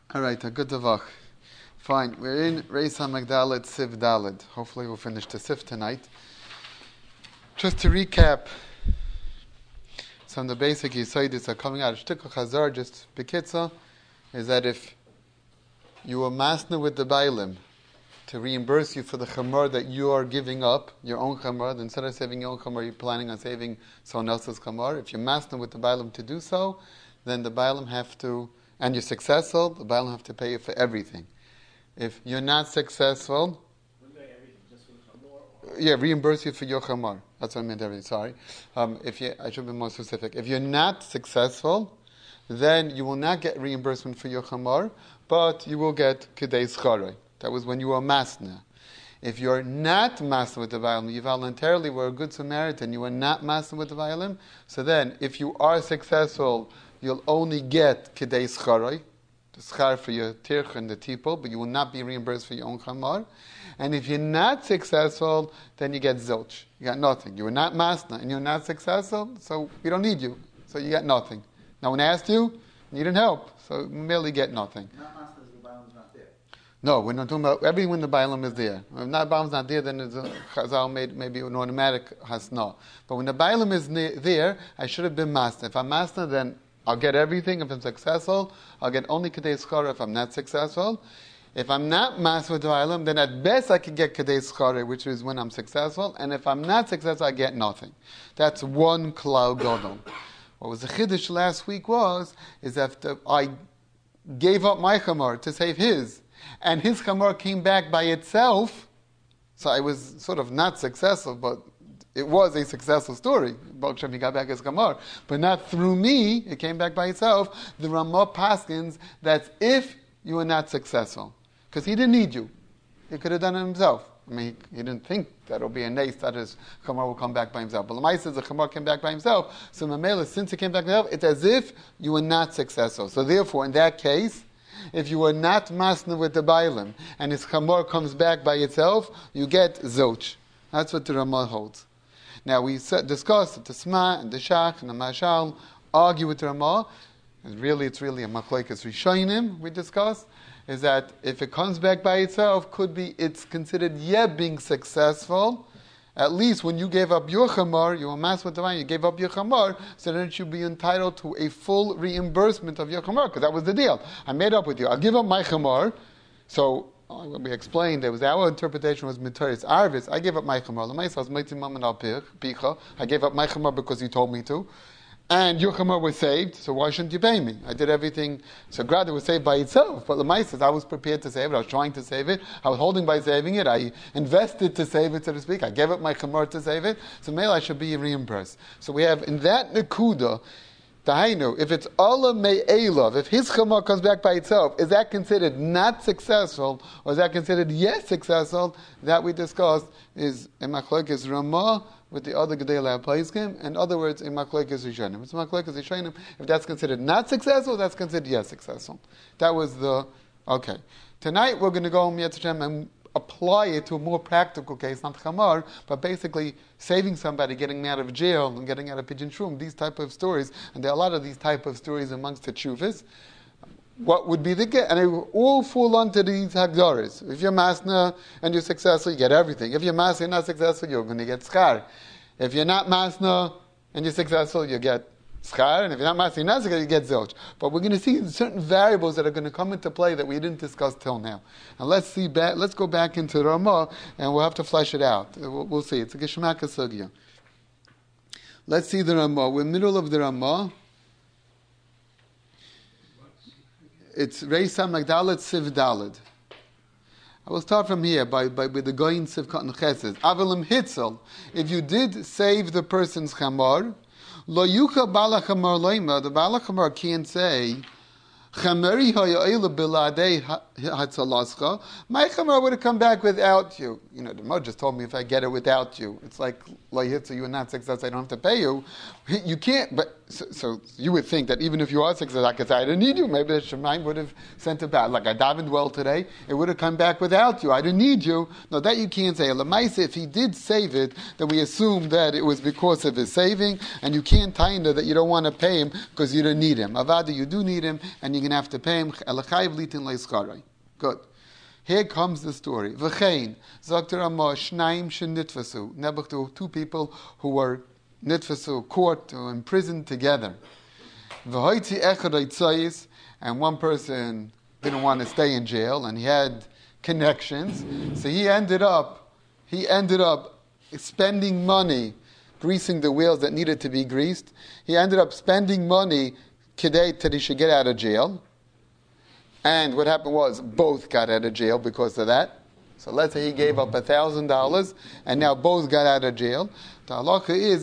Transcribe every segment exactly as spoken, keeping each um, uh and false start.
All right, a good davach. Fine, we're in Reis HaMagdalet Siv Daled. Hopefully we'll finish the Siv tonight. Just to recap some of the basic Yisodis are coming out of Shtikha Chazar, just Bekitza, is that if you were masna with the Bailim to reimburse you for the chamor that you are giving up, your own chamor, then instead of saving your own chamor, you're planning on saving someone else's chamor. If you're masna with the Bailim to do so, then the Bailim have to, and you're successful, the Bailim have to pay you for everything. If you're not successful, yeah, reimburse you for your chamar. That's what I meant. Everything. Sorry. Um, if you, I should be more specific. If you're not successful, then you will not get reimbursement for your chamar, but you will get kedei schare. That was when you were masna. If you're not masna with the Bailim, you voluntarily were a good Samaritan, you were not masna with the Bailim, so then if you are successful, you'll only get kedei schare, the schar for your tirch and the tipul, but you will not be reimbursed for your own chamar. And if you're not successful, then you get zilch. You got nothing. You were not masna, and you're not successful, so we don't need you. So you got nothing. No one asked you, needed help, so you merely get nothing. Not masna is the Bailam's not there. No, we're not talking about everything when the Bailam is there. If not Bailam's not there, then it's a Chazal made maybe an automatic hasna. But when the Bailam is ne- there, I should have been masna. If I'm masna, then I'll get everything. If I'm successful, I'll get only kedei schara if I'm not successful. If I'm not masna with the Bailam, then at best I could get kedei schara, which is when I'm successful. And if I'm not successful, I get nothing. That's one klal gadol. What was the chiddush last week was, is that I gave up my chamar to save his, and his chamar came back by itself, so I was sort of not successful, but it was a successful story. Baruch Hashem, he got back his chamar, but not through me, it came back by itself. The Ramah paskins, that's if you were not successful. Because he didn't need you. He could have done it himself. I mean, he, he didn't think that it'll be a nace that his chamar will come back by himself. But Lamai says the chamar came back by himself. So Mamela, since it came back by himself, it's as if you were not successful. So therefore, in that case, if you were not masna with the Bailim, and his chamar comes back by itself, you get zilch. That's what the Ramah holds. Now, we discussed that the Sma and the Shach and the Mashal argue with the Ramah. And really, it's really a machlekes rishonim we discussed. Is that if it comes back by itself, could be it's considered yet being successful. At least when you gave up your chamar, you were mass with the wine, you gave up your chamar, so then it should be entitled to a full reimbursement of your chamar, because that was the deal. I made up with you. I'll give up my chamar. So when we explained, there was our interpretation was mitaris arvis. I gave up my chamar. I gave up my chamar because you told me to. And your chamar was saved, so why shouldn't you pay me? I did everything. So Grada was saved by itself. But Lamai says, I was prepared to save it. I was trying to save it. I was holding by saving it. I invested to save it, so to speak. I gave up my chamar to save it. So maybe I should be reimbursed. So we have in that Nekuda, Tahainu, if it's Allah Me'elav, if his chamar comes back by itself, is that considered not successful, or is that considered yes successful? That we discussed is in Machlokes Ramah with the other Gedei Le'apaiskim, in other words, in Machlokes Rishonim. It's Machlokes Rishonim. If that's considered not successful, that's considered yes successful. That was the, okay. Tonight we're going to go Mitzvah Hashem and apply it to a more practical case, not chamar, but basically saving somebody, getting out of jail and getting out of pigeon shroom, these type of stories, and there are a lot of these type of stories amongst the tshuvas. What would be the get? And they all fall onto these hagdaras. If you're masna and you're successful, you get everything. If you're masna and not successful, you're going to get schar. If you're not masna and you're successful, you get schar. And if you're not masna and not successful, you get zilch. But we're going to see certain variables that are going to come into play that we didn't discuss till now. And let's see. Back, let's go back into Ramah, and we'll have to flesh it out. We'll, we'll see. It's a geshmak sugya. Let's see the Ramah. We're in the middle of the Ramah. It's Reis HaMagdalet Siv Daled. I will start from here by, by with the Goyin Siv Katan Chesed. Avelim Hitzel. If you did save the person's chamar, Lo Yucha Bala Chamar Loima, the Bala Chamar can't say, Chamari Haya'ila Biladei Hatzalascha, my chamar would have come back without you. You know, the Mo just told me if I get it without you, it's like, Lo Hitzel, you are not successful, I don't have to pay you. You can't, but So, so you would think that even if you are successful, I could say, I didn't need you. Maybe the Shemaim would have sent it back. Like I davened well today, it would have come back without you. I didn't need you. No, that you can't say. Lamaisa, if he did save it, then we assume that it was because of his saving, and you can't tie into that you don't want to pay him because you don't need him. Avada, you do need him, and you you're going to have to pay him. Good. Here comes the story. V'chein, Zokter Ramah, Shnaim shenitfasu. Nebuch, two people who were nitfasu, caught or imprisoned together. V'hoitzi echad haitzayis, and one person didn't want to stay in jail, and he had connections, so he ended up, he ended up spending money, greasing the wheels that needed to be greased. He ended up spending money kedei that he should get out of jail. And what happened was both got out of jail because of that. So let's say he gave up a thousand dollars, and now both got out of jail. The halacha is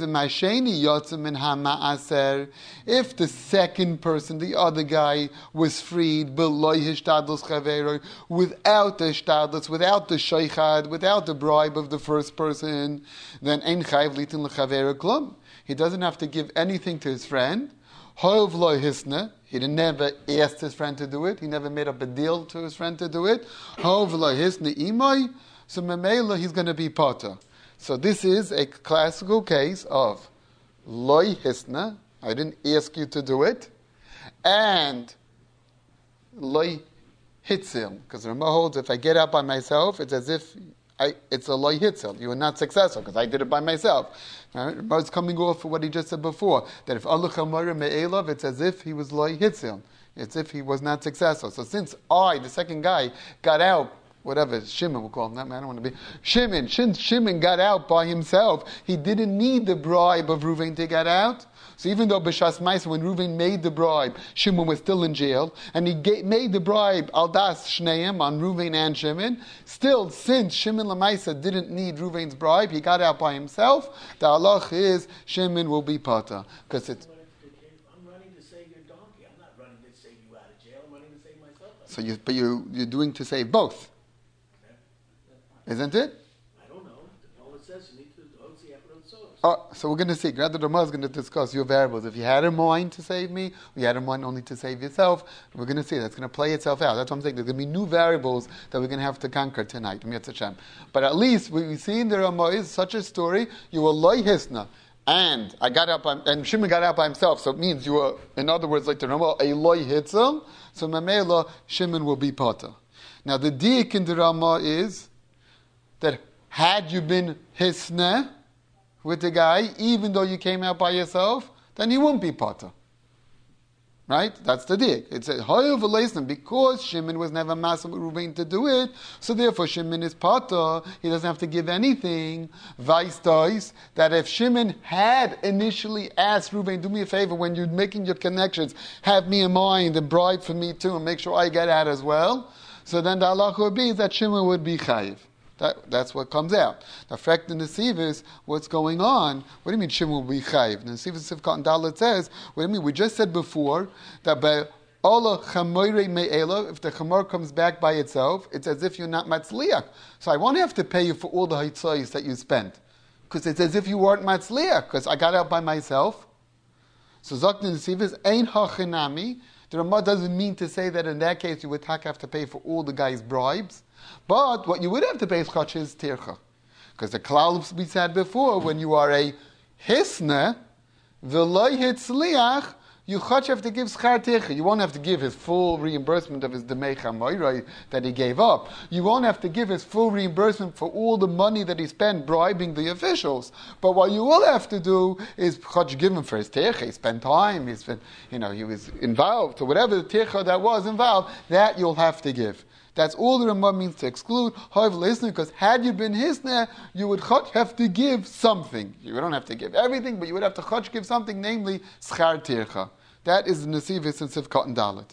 if the second person, the other guy, was freed without the shtadlus, without the sheichad, without the bribe of the first person, then ein chayv litin lechaver klum. He doesn't have to give anything to his friend. Ho'ov lo hisna. He never asked his friend to do it. He never made up a deal to his friend to do it. Ho'ov lo hisna imay. So memela, he's going to be potter. So this is a classical case of loy hisna. I didn't ask you to do it, and loy hitzil. Because the Rambam holds if I get out by myself, it's as if I, it's a loy hitzil. You were not successful because I did it by myself. Right? Rambam's coming off for what he just said before, that if Allah chamara me'elav, it's as if he was loy hitzil. It's as if he was not successful. So since I, the second guy, got out, whatever, Shimon, we'll call him that, man, I don't want to be, Shimon, Shimon got out by himself. He didn't need the bribe of Reuven to get out. So even though B'shas Maisa, when Reuven made the bribe, Shimon was still in jail, and he gave, made the bribe, Aldas Shneim, on Reuven and Shimon, still, since Shimon Lamaisa didn't need Reuven's bribe, he got out by himself, the halach is, Shimon will be pata. Because it's... I'm running to save your donkey. I'm not running to save you out of jail. I'm running to save myself. So you, but you, you're doing to save both. Isn't it? I don't know. All it says you need to see after the source. Oh, so we're going to see. Rather, the Ramah is going to discuss your variables. If you had a mind to save me, or you had a mind only to save yourself, we're going to see. That's going to play itself out. That's what I'm saying. There's going to be new variables that we're going to have to conquer tonight. But at least what we see in the Ramah is such a story. You were loy hisna, and I got out by, and Shimon got out by himself. So it means you were, in other words, like the Ramah, a loy hitzel. So Mamela, Shimon will be pata. Now the diik in the Ramah is that had you been hisna with the guy, even though you came out by yourself, then he won't be potter. Right? That's the dick. It's a hoyev v'leisnim, because Shimon was never master with Reuven to do it, so therefore Shimon is potter. He doesn't have to give anything. Vice does that if Shimon had initially asked Reuven, do me a favor when you're making your connections, have me in mind and bribe for me too, and make sure I get out as well. So then the halacha would be that Shimon would be chayiv. That, that's what comes out. The fact in the Nesivis, what's going on? What do you mean Shimon will be chayiv? The Nesivis Sivkot and Dalet says, what do you mean? We just said before that by Ola chamoire me'ela, if the chamor comes back by itself, it's as if you're not matzliach. So I won't have to pay you for all the haitzayis that you spent, because it's as if you weren't matzliach, because I got out by myself. So Zok the Nesivis ein hachinami. The Ramah doesn't mean to say that in that case you would have to pay for all the guy's bribes. But what you would have to pay is chach is tircha. Because the klal we said before, when you are a hisna, v'loy hitzliach, you chach have to give schar tircha. You won't have to give his full reimbursement of his demei chamoiroi that he gave up. You won't have to give his full reimbursement for all the money that he spent bribing the officials. But what you will have to do is chach give him for his tircha. He spent time, he spent, you know, he was involved, or whatever the tircha that was involved, that you'll have to give. That's all the Ramah means to exclude. However, listen, because had you been hisna, you would have to give something. You don't have to give everything, but you would have to give something, namely schar tircha. That is the Nesivis in Sivkot and Dalet.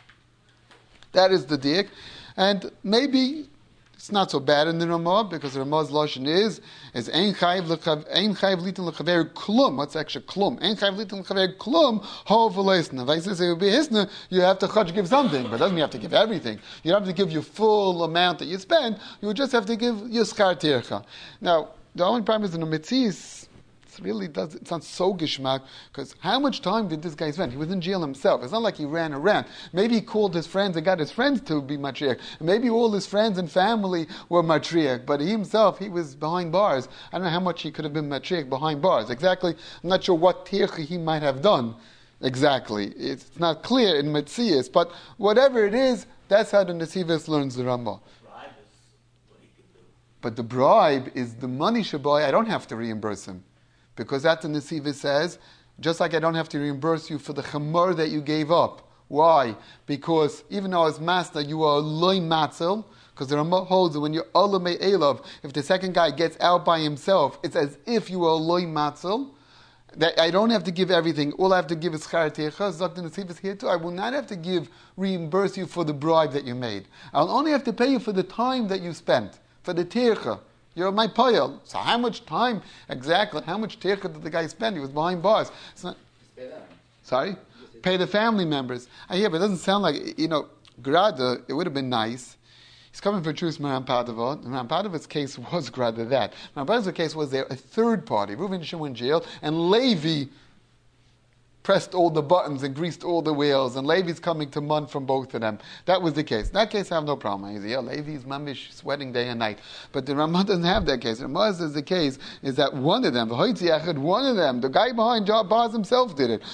That is the diak. And maybe it's not so bad in the Ramah, because the Ramah's lashon is is ein chayv litin lechaver klum. What's actually klum? Ein chayv litin lechaver klum ho v'leisna. If I say it would be hisna, you have to chach give something, but it doesn't mean you have to give everything. You don't have to give your full amount that you spend. You would just have to give your schar tircha. Now, the only problem is in the mitzis. It really does. It sounds so gishmak, because how much time did this guy spend? He was in jail himself. It's not like he ran around. Maybe he called his friends and got his friends to be matriarch. Maybe all his friends and family were matriarch, but he himself, he was behind bars. I don't know how much he could have been matriarch behind bars. Exactly. I'm not sure what tircha he might have done exactly. It's not clear in Metzias, but whatever it is, that's how the Nesivos learns the Ramah. Bribe is what he can do. But the bribe is the money shaboy. I don't have to reimburse him, because that the Nesivos says, just like I don't have to reimburse you for the chamor that you gave up. Why? Because even though as master you are loy matzel, because the Ramah holds that when you're olamei elov, if the second guy gets out by himself, it's as if you are loy matzel. That I don't have to give everything. All I have to give is schar techa. Zok the Nesivos here too. I will not have to give reimburse you for the bribe that you made. I'll only have to pay you for the time that you spent for the techa. You're my payal. So how much time exactly? How much techa did the guy spend? He was behind bars. It's not, sorry. Pay the family members. I hear, but it doesn't sound like, you know, Grada, it would have been nice. He's coming for truth, Maran Padova. Maran Padova's case was Grada that. Maran Padova's case was there a third party. Reuven Shimon went in jail, and Levi pressed all the buttons and greased all the wheels, and Levi's coming to mun from both of them. That was the case. In that case, I have no problem. He's yeah, Levi's mamish sweating day and night. But the Ramah doesn't have that case. The Ramah says the case is that one of them, one of them, the guy behind Baz himself did it.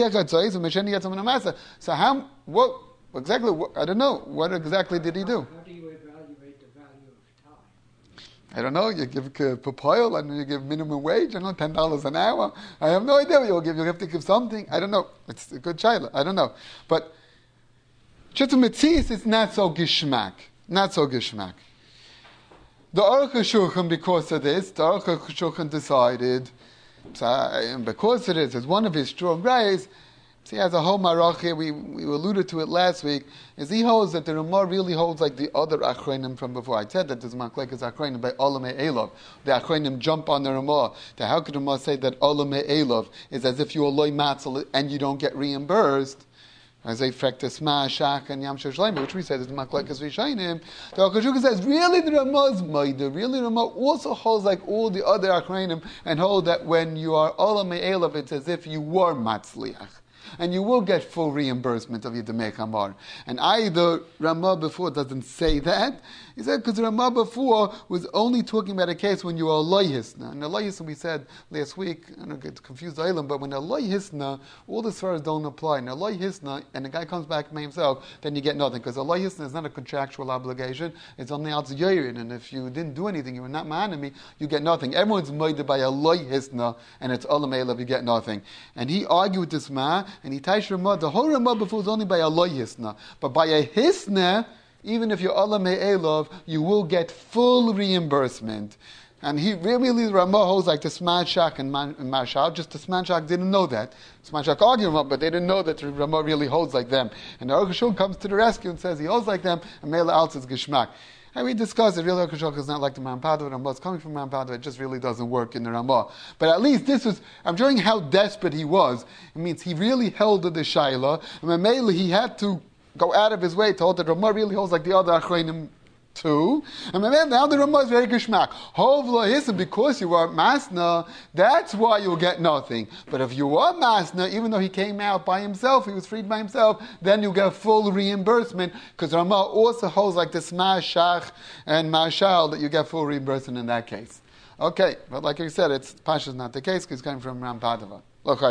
So how, what, exactly, what, I don't know, what exactly did he do? How do you evaluate the value of time? I don't know, you give papayal and you give minimum wage, I don't know, ten dollars an hour. I have no idea what you'll give. You'll have to give something. I don't know. It's a good child. I don't know. But Chitzum Metzias is not so gishmak. Not so gishmak. The Aruch HaShulchan, because of this, the Aruch HaShulchan decided, and because of this, as one of his strong rays, he has a whole marach here, we, we alluded to it last week, is he holds that the Ramah really holds like the other achronim from before. I said that there's machlekes achronim by olamei elov. The achronim jump on the Ramah. The how could the Ramah say that olamei elov is as if you are loy matzel and you don't get reimbursed? As a frektas ma shach and yam shashleim, which we said is the machlekes rishonim. The Akashuka says really the Ramah's maida. Really the Ramah also holds like all the other achronim and hold that when you are olamei elov, it's as if you were matzliach. And you will get full reimbursement of your Demei Chamor. And either Ramah before doesn't say that. He said because Ramah before was only talking about a case when you are loy hisna. And a loy hisna we said last week, I don't get confused island, but when a loy hisna, all the svaras don't apply. And a loy hisna, and the guy comes back by himself, then you get nothing. Because a loy hisna is not a contractual obligation, it's only al tzyorin. And if you didn't do anything, you were not my enemy, you get nothing. Everyone's made by a loy hisna, and it's olamei elov, you get nothing. And he argued with this ma, and he taish Ramah, the whole Ramah before was only by a loy hisna. But by a hisna, even if you're olamei elov, you will get full reimbursement. And he really, the Ramah holds like the Smanshak and Marshal, just the Smanshak didn't know that. Smanshak argued about, but they didn't know that the Ramah really holds like them. And the Aruch HaShulchan comes to the rescue and says he holds like them, and Mela Alts is Geshmak. And we discussed it, really Aruch HaShulchan is not like the Maran Padova, Ramah is coming from Maran Padova, it just really doesn't work in the Ramah. But at least this was, I'm showing how desperate he was. It means he really held the Shaila, and Mela he had to go out of his way to hold that Ramah really holds like the other Achreinim too. And now the Ramah is very geshmak. Hovla hisn, because you are masna, that's why you'll get nothing. But if you are masna, even though he came out by himself, he was freed by himself, then you get full reimbursement, because Ramah also holds like the smash shach and marshal that you get full reimbursement in that case. Okay, but like I said, it's Pasha's not the case because it's coming from Ram Padova.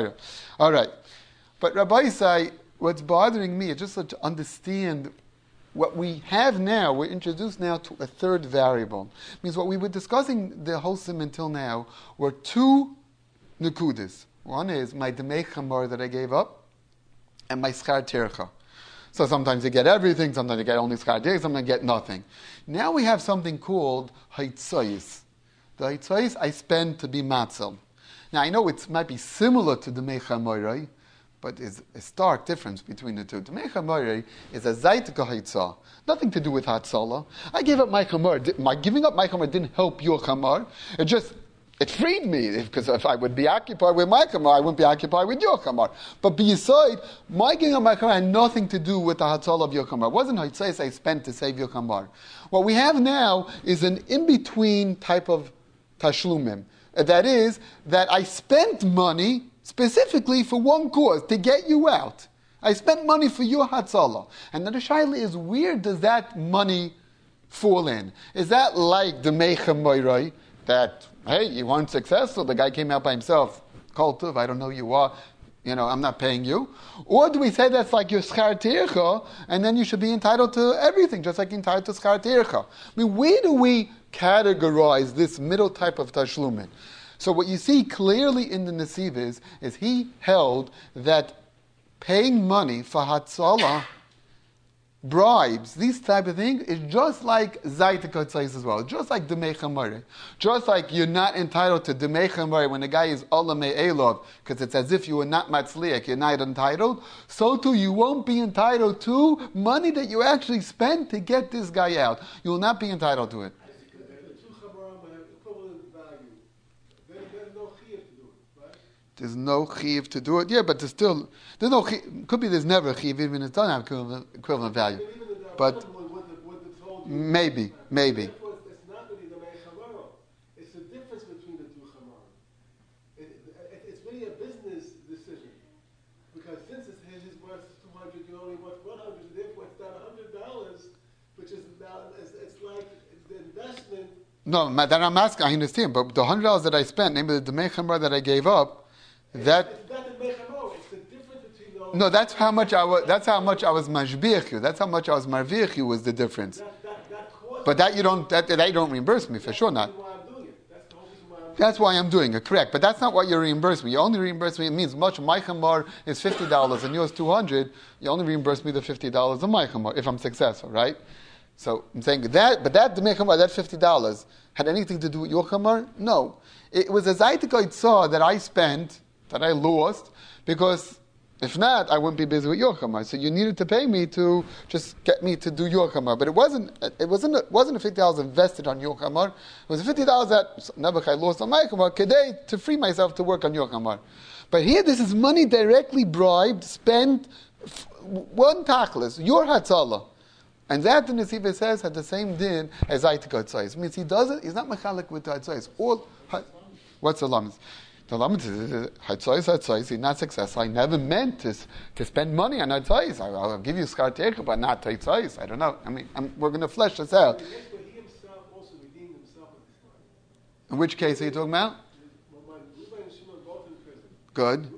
All right. But Rabbi say, what's bothering me is just to understand what we have now. We're introduced now to a third variable. It means what we were discussing the whole sim until now were two nekudas. One is my demei chamor that I gave up, and my schar tircha. So sometimes you get everything, sometimes you get only schar tircha, sometimes you get nothing. Now we have something called haitzayis. The haitzayis I spend to be matzel. Now I know it might be similar to demei chamor, but there's a stark difference between the two. Demei chamor is a zayt kahitzah, nothing to do with hatzala. I gave up my chamor. My giving up my chamor didn't help your chamor. It just it freed me, because if I would be occupied with my chamor, I wouldn't be occupied with your chamor. But beside, my giving up my chamor had nothing to do with the hatzala of your chamor. It wasn't haitzais I spent to save your chamor. What we have now is an in-between type of tashlumim. That is, that I spent money specifically for one cause, to get you out. I spent money for your hatzala. And then the shaila is, where does that money fall in? Is that like the Meicha Moirai, that, hey, you weren't successful, the guy came out by himself, Kol Tuv, I don't know who you are, you know, I'm not paying you? Or do we say that's like your schar tircha, and then you should be entitled to everything, just like you're entitled to schar tircha? I mean, where do we categorize this middle type of tashlumin? So what you see clearly in the Nesiv is, is he held that paying money for Hatzalah, bribes, these type of things, is just like Zayt HaKotzais as well. Just like Demei Chamari. Just like you're not entitled to Demei Chamari when the guy is Allah Me'elov, because it's as if you were not Matzliach, you're not entitled. So too, you won't be entitled to money that you actually spent to get this guy out. You will not be entitled to it. There's no chiv to do it. Yeah, but there's still, there's no chiv. Could be there's never a chiv, even if it doesn't have equivalent, equivalent value. But maybe, maybe. It's not really the Mechamaro. It's the difference between the two Chamarim. It, it, it's really a business decision. Because since it's his worth two hundred, you're only worth one hundred, therefore it's down one hundred dollars, which is now, it's, it's like the investment. No, that I'm asking, I understand, but the one hundred dollars that I spent, namely the Demei Chamar that I gave up, that it's not the Mechamaro, it's the difference between those. No, that's how much I was. That's how much I was mashbiach you. That's how much I was marviach you was the difference. That, that, that but that you don't. That, that you don't reimburse me for sure not. That's why I'm doing it. Correct, but that's not what you reimburse me. You only reimburse me. It means much. My chamar is fifty dollars and yours two hundred. You only reimburse me the fifty dollars of my chamar if I'm successful, right? So I'm saying that, but that the chamar, that fifty dollars had anything to do with your chamar? No, it was a zaytik saw that I spent. That I lost, because if not, I wouldn't be busy with your chamar. So you needed to pay me to just get me to do your chamar. But it wasn't. It wasn't. It wasn't a fifty dollars invested on your chamar. It was a fifty dollars that Nebuchadnezzar lost on my chamar today to free myself to work on your chamar. But here, this is money directly bribed, spent one tachlis, your hatzalah. And that the Nesiv says had the same din as Zayt HaKotzais. Means he doesn't. He's not mechalik with the Hatzais. All what's the lamas? The lamet is Hatzais, Hatzais. He's not successful. I never meant to, to spend money on Hatzais. I'll give you schar tircha, but not Hatzais. I don't know. I mean, I'm, we're going to flesh this out. In which case are you talking about? Good.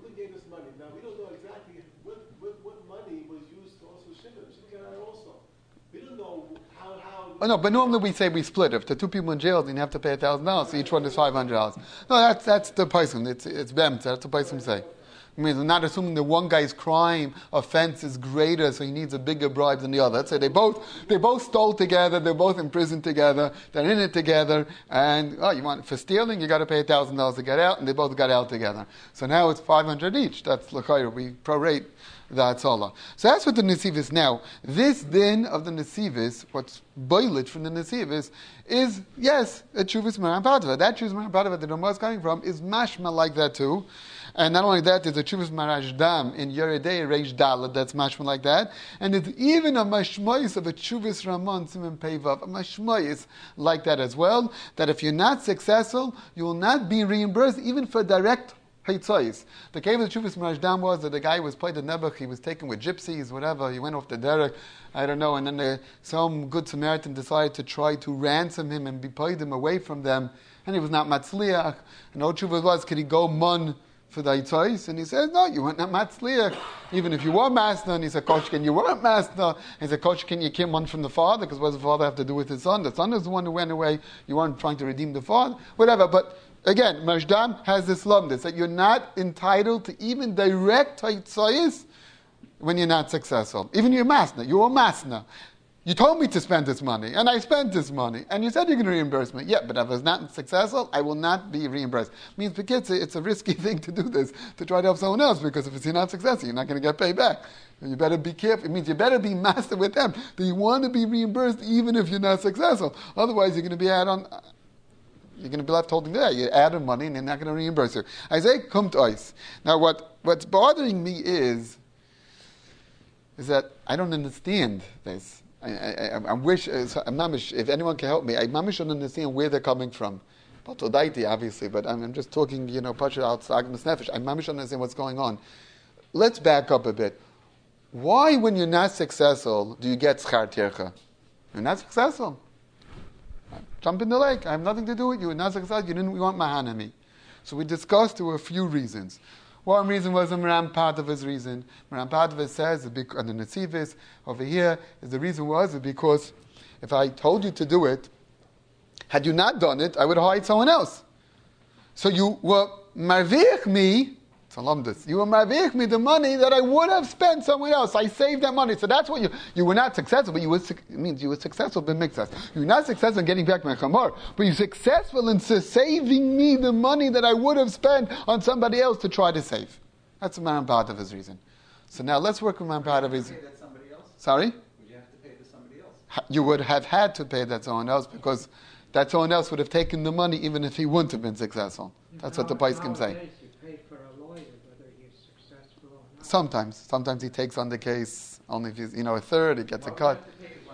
Oh, no, but normally we say we split. If the two people in jail, then you have to pay a thousand dollars. So each one is five hundred dollars. No, that's that's the person. It's it's them. That's the person say. I mean, we're not assuming that one guy's crime offense is greater, so he needs a bigger bribe than the other. Let's say they both they both stole together. They're both in prison together. They're in it together. And oh, you want for stealing, you got to pay a thousand dollars to get out, and they both got out together. So now it's five hundred each. That's l'chayr. We prorate. That's all. So that's what the Nesiv is now. This din of the Nesiv is, what's boiled from the Nesiv is, is yes, a Chuvas Maran Padva. That Chuvas Maran Padva that the Ramah is coming from is mashma like that too. And not only that, there's a Chuvas Maraj Dam in Yeredei Reish Dalad that's mashma like that. And it's even a mashmois of a Chuvas Ramon Simen Peivav, a mashmois like that as well, that if you're not successful, you will not be reimbursed even for direct Haitzois. The cave of the Chuvas Marajdam was that the guy was played the Nebuch, he was taken with gypsies, whatever, he went off the derek, I don't know, and then the, some good Samaritan decided to try to ransom him and be paid him away from them, and he was not Matzliach. And all Chuvas was, could he go mun for the Haitzois? And he said, no, you weren't not Matzliach. Even if you were master, and he said, Koshkin, you weren't master. And he said, Koshkin, you came one from the father, because what does the father have to do with his son? The son is the one who went away, you weren't trying to redeem the father, whatever, but again, Majdam has this lumdus that you're not entitled to even direct Haitzayis when you're not successful. Even your masna, you're a masna. You told me to spend this money, and I spent this money, and you said you're going to reimburse me. Yeah, but if I was not successful, I will not be reimbursed. Means because it's a risky thing to do this, to try to help someone else, because if you're not successful, you're not going to get paid back. And you better be careful. It means you better be master with them. That you want to be reimbursed even if you're not successful. Otherwise, you're going to be out on... You're going to be left holding that. You add money and they're not going to reimburse you. I say, come to ice. Now, what, what's bothering me is, is that I don't understand this. I, I, I wish, I'm not, if anyone can help me, I mamish don't understand where they're coming from. Baltodaiti, obviously, but I'm, I'm just talking, you know, Pasha out Agnes Nefesh. I mamish don't understand what's going on. Let's back up a bit. Why, when you're not successful, do you get schar tircha? You're not successful. Jump in the lake. I have nothing to do with you. Not successful. You didn't want mahanami. So we discussed there were a few reasons. One reason was a Maram part of his reason. Maram part of it says, and the Netzivis over here, is the reason was because if I told you to do it, had you not done it, I would have hired someone else. So you were marvich me, you were marvich me the money that I would have spent somewhere else. I saved that money. So that's what you, you were not successful, but you were, it means you were successful in mixas. You were not successful in getting back my chamor, but you're successful in saving me the money that I would have spent on somebody else to try to save. That's the Maram part of his reason. So now let's work with Maram part of his reason. Pay that somebody else? Sorry? Would you have to pay to somebody else? You would have had to pay that someone else because that someone else would have taken the money even if he wouldn't have been successful. That's what the Paiskim say. Nowadays, you pay for a lawyer whether he's successful or not. Sometimes. Sometimes he takes on the case only if he's, you know, a third, he gets a cut.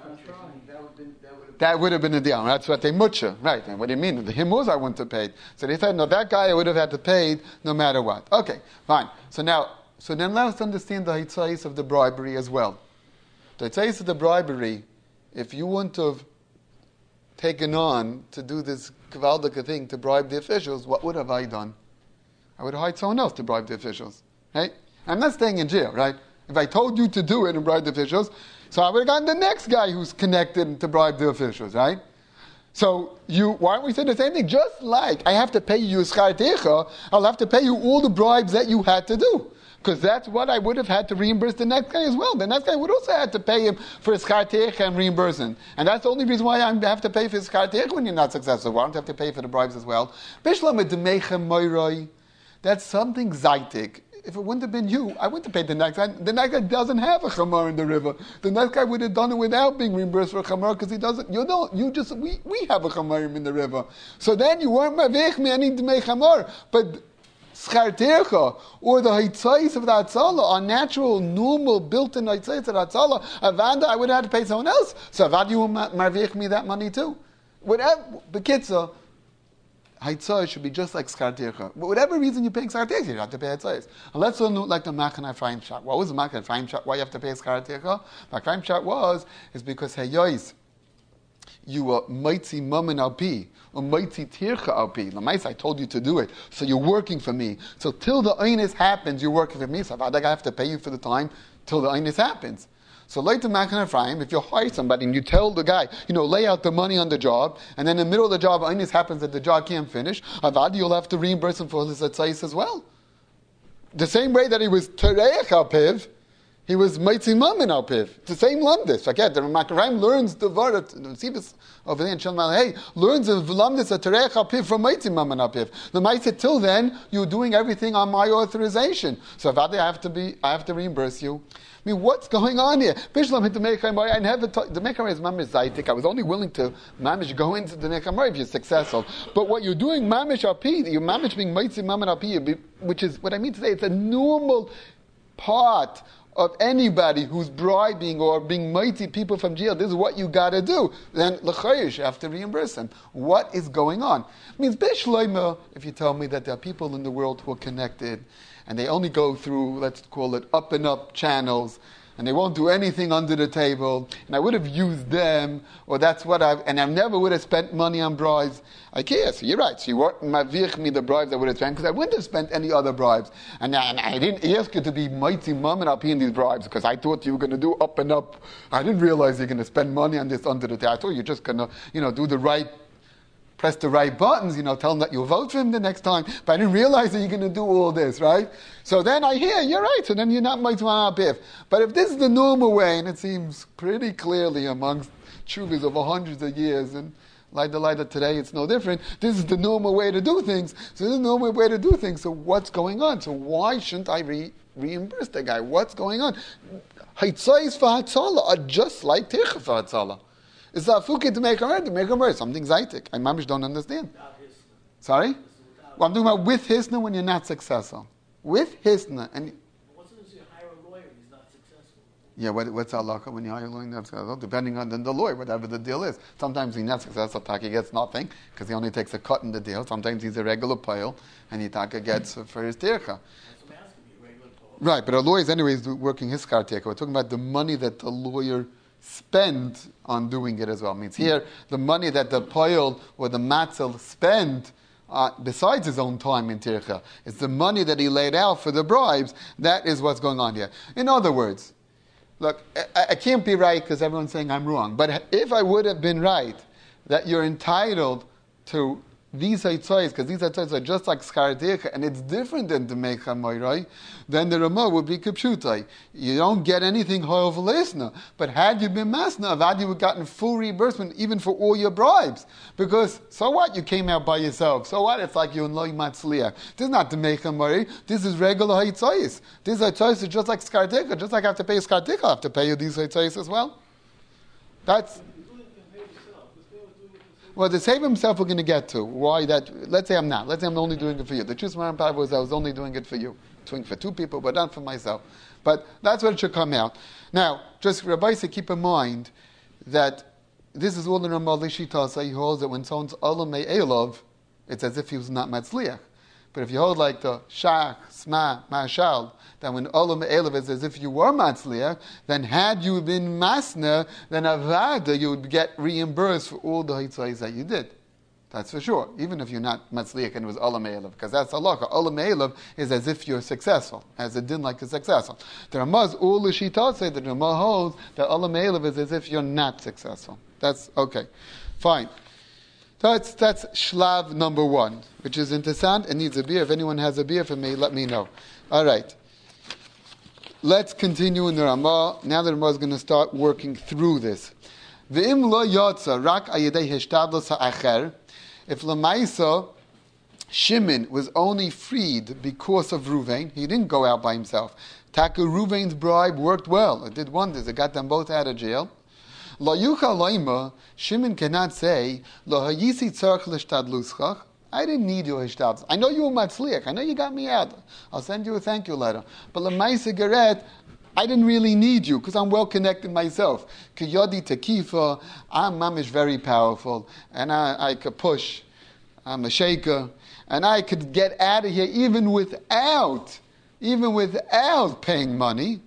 That would have been a deal. That's what they mutcha. Right. And what do you mean? The himuz I wouldn't have paid. So they said, no, that guy I would have had to pay no matter what. Okay, fine. So now, so then let's understand the hitzais of the bribery as well. The hitzais of the bribery, if you wouldn't have taken on to do this kavaldika thing to bribe the officials, what would have I done? I would have hired someone else to bribe the officials, right? I'm not staying in jail, right? If I told you to do it and bribe the officials, so I would have gotten the next guy who's connected to bribe the officials, right? So you, why don't we say the same thing? Just like I have to pay you schar techa, I'll have to pay you all the bribes that you had to do. Because that's what I would have had to reimburse the next guy as well. The next guy would also have to pay him for his schar techa and reimburse him. And that's the only reason why I have to pay for his schar techa when you're not successful. Why don't you have to pay for the bribes as well? That's something zaitik. If it wouldn't have been you, I wouldn't have paid the next guy. The next guy doesn't have a chamar in the river. The next guy would have done it without being reimbursed for a chamar because he doesn't. You don't. You just we, we have a chamarim in the river. So then you weren't mavich me any dmei chamar, but schar techa or the hitzais of the atzala are natural, normal, built-in hitzais of the atzala. Avanda, I would have had to pay someone else. So Avad, you will mavich me that money too. Whatever, bekitza. Haitzah should be just like schar techa. But whatever reason you're paying schar techa, you have to pay haitzahs. And let's look like the Machan Ephraim shot. What was the Machan Ephraim shot? Why you have to pay schar techa? The Ephraim shot was is because hey yois, you are mitzi mammon al pi or mitzi tircha al pi. Lamais, I told you to do it, so you're working for me. So till the einus happens, you're working for me. So I have to pay you for the time till the einus happens. So later Machan Ephraim, if you hire somebody and you tell the guy, you know, lay out the money on the job, and then in the middle of the job, it happens that the job can't finish, Avad, you'll have to reimburse him for his atzais as well. The same way that he was Tereich al Piv, he was Meitzi Mamin al Piv. It's the same Lamdis. Again, the Machan Ephraim learns the word, the Sivas over there in Shalman, hey, learns the Lamdis of Tereich al Piv from Meitzi Mamin al Piv. The Meitzi, till then, you're doing everything on my authorization. So Avad, I have to be, I have to reimburse you. I mean, what's going on here? Bishlam hit the Mechamai. I never ta- the Mechamai is mamish zaitik. I was only willing to mamish go into the Mechamai if you're successful. But what you're doing, mamish api, you're mamish being mitzvah mammon api, which is what I mean to say. It's a normal part of anybody who's bribing or being mighty people from jail. This is what you got to do. Then l'chayish, you have to reimburse them. What is going on? It means bishloima. If you tell me that there are people in the world who are connected, and they only go through, let's call it, up and up channels, and they won't do anything under the table, and I would have used them, or that's what I've, and I never would have spent money on bribes. I care, so you're right, so you weren't mavich me the bribes I would have spent, because I wouldn't have spent any other bribes. And, and I didn't ask you to be mighty mum and up in these bribes, because I thought you were going to do up and up. I didn't realize you're going to spend money on this under the table. I thought you're just going to, you know, do the right press the right buttons, you know, tell them that you'll vote for him the next time. But I didn't realize that you're going to do all this, right? So then I hear, you're right, so then you're not Mitzvah Abif. But if this is the normal way, and it seems pretty clearly amongst chuvas over hundreds of years, and like the light of today, it's no different. This is the normal way to do things. So this is the normal way to do things. So what's going on? So why shouldn't I re- reimburse the guy? What's going on? Haitzais for Hatzala are just like Techa for Hatzala. It's a fuki to make a murder, to make a murder. Something zaitik. I mamish don't understand. Sorry? Well, I'm talking about with hisna when you're not successful. With hisna. And what's it if you hire a lawyer and he's not successful? Yeah, what, what's halakha when you hire a lawyer not successful? Depending on the, the lawyer, whatever the deal is. Sometimes he's not successful, Taka gets nothing, because he only takes a cut in the deal. Sometimes he's a regular pile, and he Taka gets for his tircha. That's what I'm asking you, regular pile. Right, but a lawyer is anyways working his schar techa. We're talking about the money that the lawyer spend on doing it as well. It means here, the money that the poil or the matzel spend uh, besides his own time in tircha. It's the money that he laid out for the bribes. That is what's going on here. In other words, look, I, I can't be right because everyone's saying I'm wrong. But if I would have been right that you're entitled to these haitzayis, because these haitzayis are just like schar tircha, and it's different than the mecha moirai, then the Ramah would be kipshutai. You don't get anything hoyel v'leisna. But had you been masna, avad you would have gotten full reimbursement even for all your bribes. Because so what? You came out by yourself. So what? It's like you and loy matzliach. This is not the mecha moirai. This is regular haitzayis. These haitzayis are just like schar tircha. Just like I have to pay schar tircha, I have to pay you these haitzayis as well. That's. Well, the save himself we're going to get to. Why that? Let's say I'm not. Let's say I'm only doing it for you. The truth of my was I was only doing it for you. Doing it for two people, but not for myself. But that's what it should come out. Now, just Rabbi said, keep in mind that this is all the Ramah Lishita. He holds that when someone's Olam Elov, it's as if he was not Matzliach. But if you hold like the Shach, Sma, Mashal, that when Olam Elov is as if you were Matzliach, then had you been Masna, then Avada, you would get reimbursed for all the Hitzayis that you did. That's for sure. Even if you're not Matzliach and it was Olam Elov, because that's halacha. Olam Elov is as if you're successful, as a din like a successful. The Ramah's all the Shita say that the Ramah holds that Olam Elov is as if you're not successful. That's okay. Fine. That's that's shlav number one, which is interessant and needs a beer. If anyone has a beer for me, let me know. All right. Let's continue in the Ramah. Now the Ramah is going to start working through this. V'im lo yotza rak ayedei hishtadlos ha'acher. If Lamaisa, Shimon was only freed because of Ruvain, he didn't go out by himself. Taka Ruvain's bribe worked well. It did wonders. It got them both out of jail. Lo yucha loima, Shimon cannot say, Lo hayisi tzarch l'shtadluschach. I didn't need your hishtadlus. I know you were matzliach. I know you got me out. I'll send you a thank you letter. But Lamaisa Geret, I didn't really need you because I'm well connected myself. Kiyodi tekifa, I'm mamish very powerful, and I, I could push. I'm a shaker, and I could get out of here even without, even without paying money.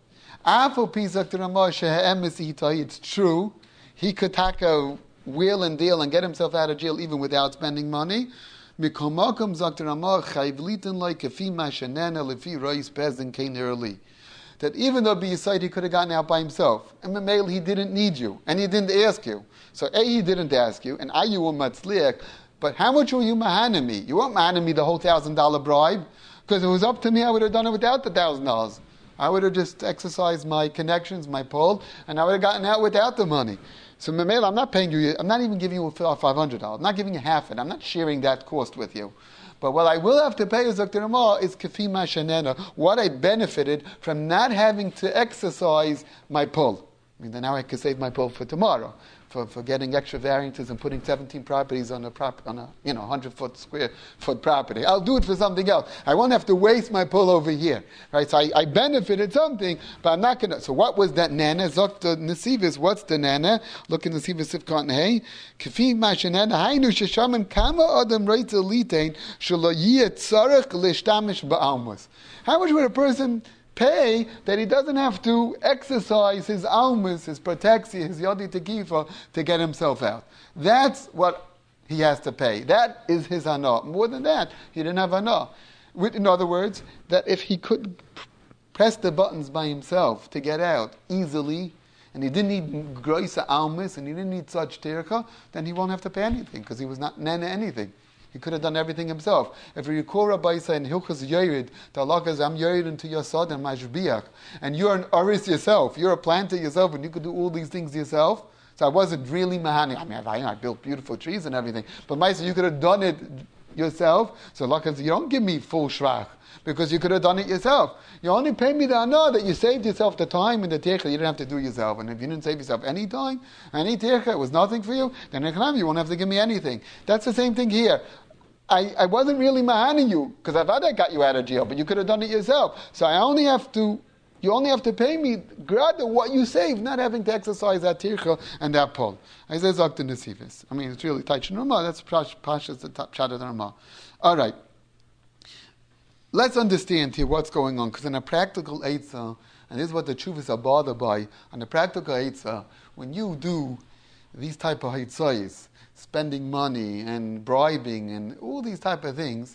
It's true, he could take a wheel and deal and get himself out of jail even without spending money. That even though B'Yisayid he could have gotten out by himself, and Mamel he didn't need you, and he didn't ask you. So A, he didn't ask you, and I, you were Matzliach, but how much were you mahanim me? You weren't mahanim me the whole thousand dollar bribe, because it was up to me, I would have done it without the thousand dollars. I would have just exercised my connections, my pull, and I would have gotten out without the money. So Mamel, I'm not paying you, I'm not even giving you five hundred dollars, I'm not giving you half it, I'm not sharing that cost with you. But what I will have to pay as Doctor Ramah is kafima shenena, what I benefited from not having to exercise my pull. I mean, then now I can save my pull for tomorrow, for, for getting extra variances and putting seventeen properties on a prop, on a you know hundred foot square foot property. I'll do it for something else. I won't have to waste my pull over here, right? So I, I benefited something, but I'm not gonna. So what was that nana? Zokta nesivis. What's the nana? Look in the nesivis sifkot hey. Kafim mashenana hainu sheshaman kama adam reitz elitain shelo yiyat tzarech lishtamish ba'almus. How much would a person pay that he doesn't have to exercise his almas, his protexia, his yodi tekifa to get himself out? That's what he has to pay. That is his hana. More than that, he didn't have hana. In other words, that if he could press the buttons by himself to get out easily, and he didn't need groisa almas, and he didn't need such tircha, then he won't have to pay anything, because he was not nana anything. He could have done everything himself. If you recall Rabbi Isa in Hilchas Yerid, the Allah says, I'm Yerid into your Sod and Mashbiach. And you're an Aris yourself. You're a planter yourself, and you could do all these things yourself. So I wasn't really Mahani. I mean, I, I built beautiful trees and everything. But Maisa, you could have done it yourself. So Allah says, you don't give me full shrach, because you could have done it yourself. You only pay me the honor that you saved yourself the time and the tircha you didn't have to do yourself. And if you didn't save yourself any time, any tircha, it was nothing for you, then you won't have to give me anything. That's the same thing here. I, I wasn't really mahaning you, because Avada got you out of jail, but you could have done it yourself. So I only have to, you only have to pay me grada what you saved, not having to exercise that tircha and that pull. I say Zakta Nesivis. I mean, it's really tight. That's Pashas, the top shot of the Ramah. All right. Let's understand here what's going on, because in a practical eitzah, and this is what the Chuvas are bothered by, on a practical eitzah, when you do these type of hitzayis, spending money and bribing and all these type of things,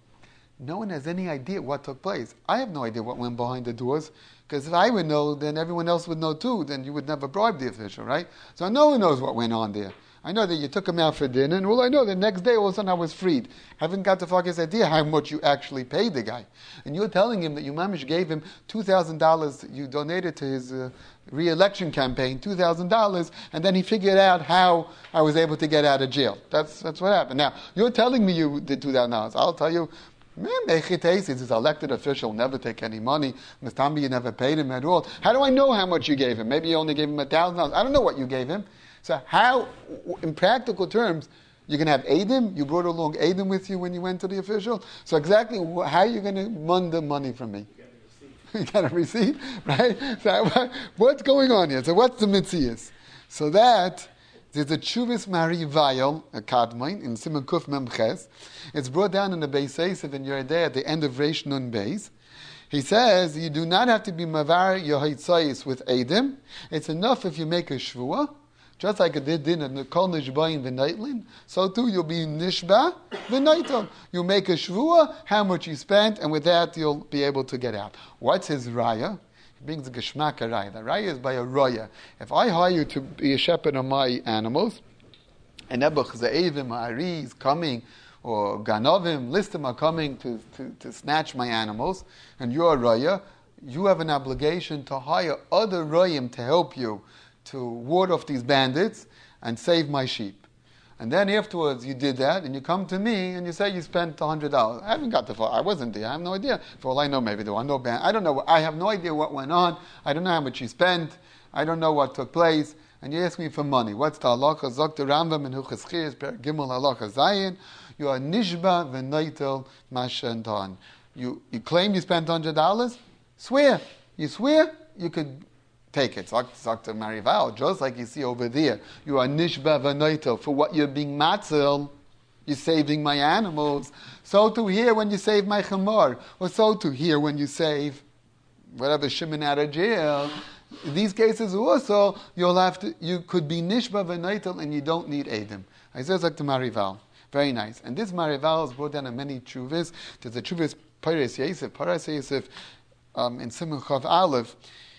no one has any idea what took place. I have no idea what went behind the doors, because if I would know, then everyone else would know too, then you would never bribe the official, right? So no one knows what went on there. I know that you took him out for dinner, and all I know, the next day all of a sudden I was freed. Haven't got the fucking idea how much you actually paid the guy. And you're telling him that you mamish gave him two thousand dollars you donated to his uh, re-election campaign, two thousand dollars, and then he figured out how I was able to get out of jail. That's that's what happened. Now, you're telling me you did two thousand dollars. I'll tell you, man, he's an elected official, never take any money. Mister Tambi, you never paid him at all. How do I know how much you gave him? Maybe you only gave him one thousand dollars. I don't know what you gave him. So how, in practical terms, you can have Adim? You brought along Adim with you when you went to the official? So exactly how are you going to mun the money from me? You got a receipt, right? So what's going on here? So what's the mitzias? So that, there's a Chuvis Mari Vayel, a Kadmoin, in Simon Kuf Memches. It's brought down in the Beis Yosef in Yeridei at the end of Reish Nun Beis. He says, you do not have to be mavar yohitzayis with Adim. It's enough if you make a shvuah. Just like it did in the Kol Nishbayin V'Naitlin, so too you'll be Nishba V'Naitel. You make a shvuah, how much you spent, and with that you'll be able to get out. What's his raya? He brings a Geshmak raya. The raya is by a raya. If I hire you to be a shepherd of my animals, and Nebuch Ze'evim, Ari is coming, or Ganovim, Listim are coming to, to, to snatch my animals, and you're a raya, you have an obligation to hire other rayim to help you to ward off these bandits and save my sheep. And then afterwards you did that, and you come to me and you say you spent one hundred dollars. I haven't got the far. I wasn't there. I have no idea. For all I know, maybe there were no band. I don't know. I have no idea what went on. I don't know how much you spent. I don't know what took place. And you ask me for money. What's the halacha? Zok the Rambam in Hilchos Chiyas, Gimel halacha Zayin. You are nishba v'naitel mashantan. You you claim you spent one hundred dollars? Swear. You swear, you could take it. Zok to Marival, just like you see over there. You are nishba v'naitel. For what you're being matzel, you're saving my animals. So to here when you save my chamor. Or so to here when you save whatever Shimon out of jail. In these cases also, you'll have to, you could be nishba v'naitel and you don't need Edom. I says like to Marival. Very nice. And this Marival is brought down in many chuvas. There's a chuvas Paras Yosef. Paras Yosef um, in Simon Chav Aleph.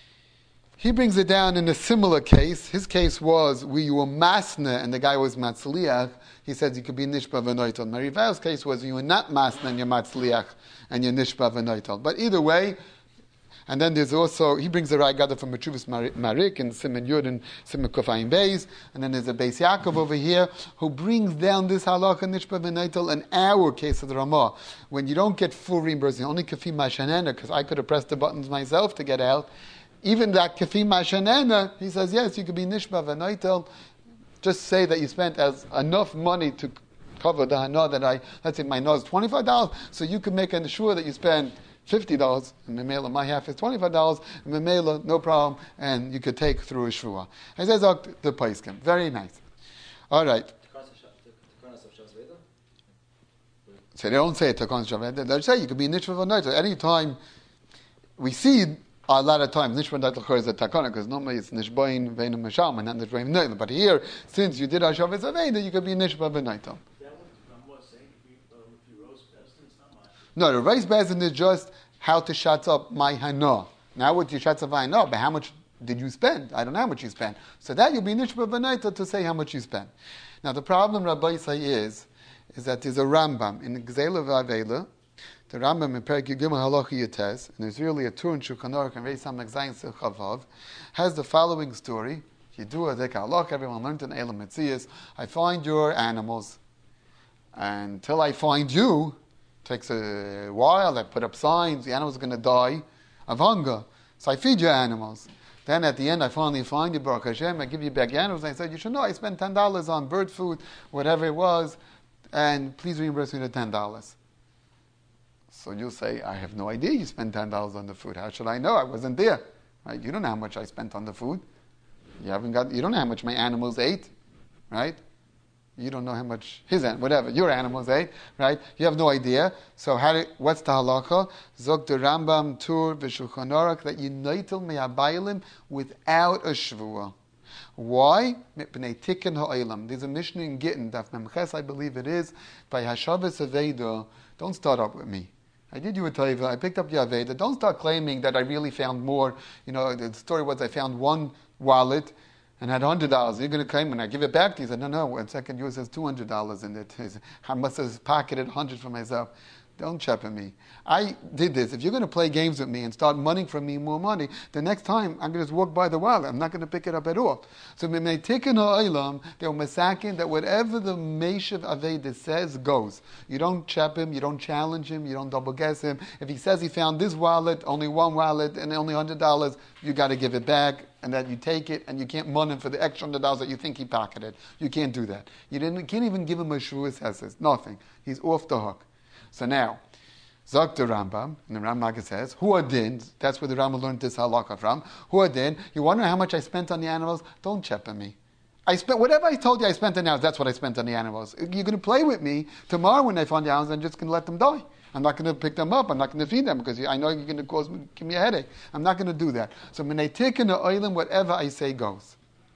He brings it down in a similar case. His case was where you were masna and the guy was matzliach. He says you could be nishba v'noitel. Marival's case was you were not masna and you're matzliach and you're nishba v'noitel. But either way, and then there's also, he brings the right gather from Mechuvas Marik and Simon Yud and Simon Kofayim Beis, and then there's a Beis Yaakov over here who brings down this halacha nishba v'noitel in our case of the Ramah. When you don't get full reimbursement, only kafim mashanena, because I could have pressed the buttons myself to get out. Even that kafim mashanena, he says, yes, you could be nishba v'noitel. Just say that you spent as enough money to cover the hana that I, let's say my hana is twenty-five dollars, so you can make sure that you spend fifty dollars, and Memela, my half is twenty-five dollars, and Memela, no problem, and you could take through a shvuah. He says, oh, the paiskim. Very nice. All right. So they don't say Takon Shaved. They say you could be nishba v'noitel. Any time we see a lot of times nishba v'noitel is a takana, because normally it's nishbain ve'enu mesham and not nishbain v'noitel. But here, since you did Hashaved Zaveda, you could be nishba v'noitel. No, the race bezin is just how to shut up my hana. Now what you shut up my hana, but how much did you spend? I don't know how much you spent. So that you'll be nishba v'noitel to say how much you spent. Now the problem, Rabbi say is, is that there's a Rambam in Gzela v'Avela. The Rambam in Perek Yigimel Halacha Yates, and there's really a tour in Shulchan Aruch and Reis Samek Zayin Sel Chavav, has the following story. Yidua Dek Halach, everyone learned in Elam Metzias. I find your animals, and until I find you, takes a while. I put up signs. The animals are going to die of hunger, so I feed your animals. Then at the end, I finally find you, Baruch Hashem. I give you back your animals. And I said, you should know I spent ten dollars on bird food, whatever it was, and please reimburse me the ten dollars. So you'll say, I have no idea you spent ten dollars on the food. How should I know? I wasn't there. Right? You don't know how much I spent on the food. You haven't got. You don't know how much my animals ate, right? You don't know how much his whatever your animals ate, right? You have no idea. So how? Do, what's the halacha? Zok the Rambam Tur v'Shulchan Aruch that you noitel me'abaylim without a shvuah. Why? Mipnei tikkun ha'olam. There's a mission in Gittin, Daf Memches, I believe it is, by Hashavas Aveda. Don't start up with me. I did you a taiva. I picked up your Aveda. Don't start claiming that I really found more. You know, the story was I found one wallet and had one hundred dollars. You're going to claim when I give it back to you. He said, no, no, one second, yours has two hundred dollars in it. I must have pocketed one hundred dollars for myself. Don't chepe me. I did this. If you're going to play games with me and start money from me more money, the next time I'm going to just walk by the wallet. I'm not going to pick it up at all. So when they take in ha'olam, they're masakin that whatever the Meshav Aveda says goes. You don't chepe him, you don't challenge him, you don't double guess him. If he says he found this wallet, only one wallet, and only one hundred dollars, you got to give it back, and that you take it, and you can't mun him for the extra one hundred dollars that you think he pocketed. You can't do that. You didn't, can't even give him a shvuas hesed. Nothing. He's off the hook. So now, Zok the Rambam, and the Rambam says, Huadin, that's where the Rambam learned this halakha from. Huadin, you wonder how much I spent on the animals? Don't chepe me. I spent, whatever I told you I spent on the animals, that's what I spent on the animals. You're going to play with me tomorrow when I find the animals, I'm just going to let them die. I'm not going to pick them up. I'm not going to feed them because I know you're going to cause me, give me a headache. I'm not going to do that. So when they take in the oilim, whatever I say goes.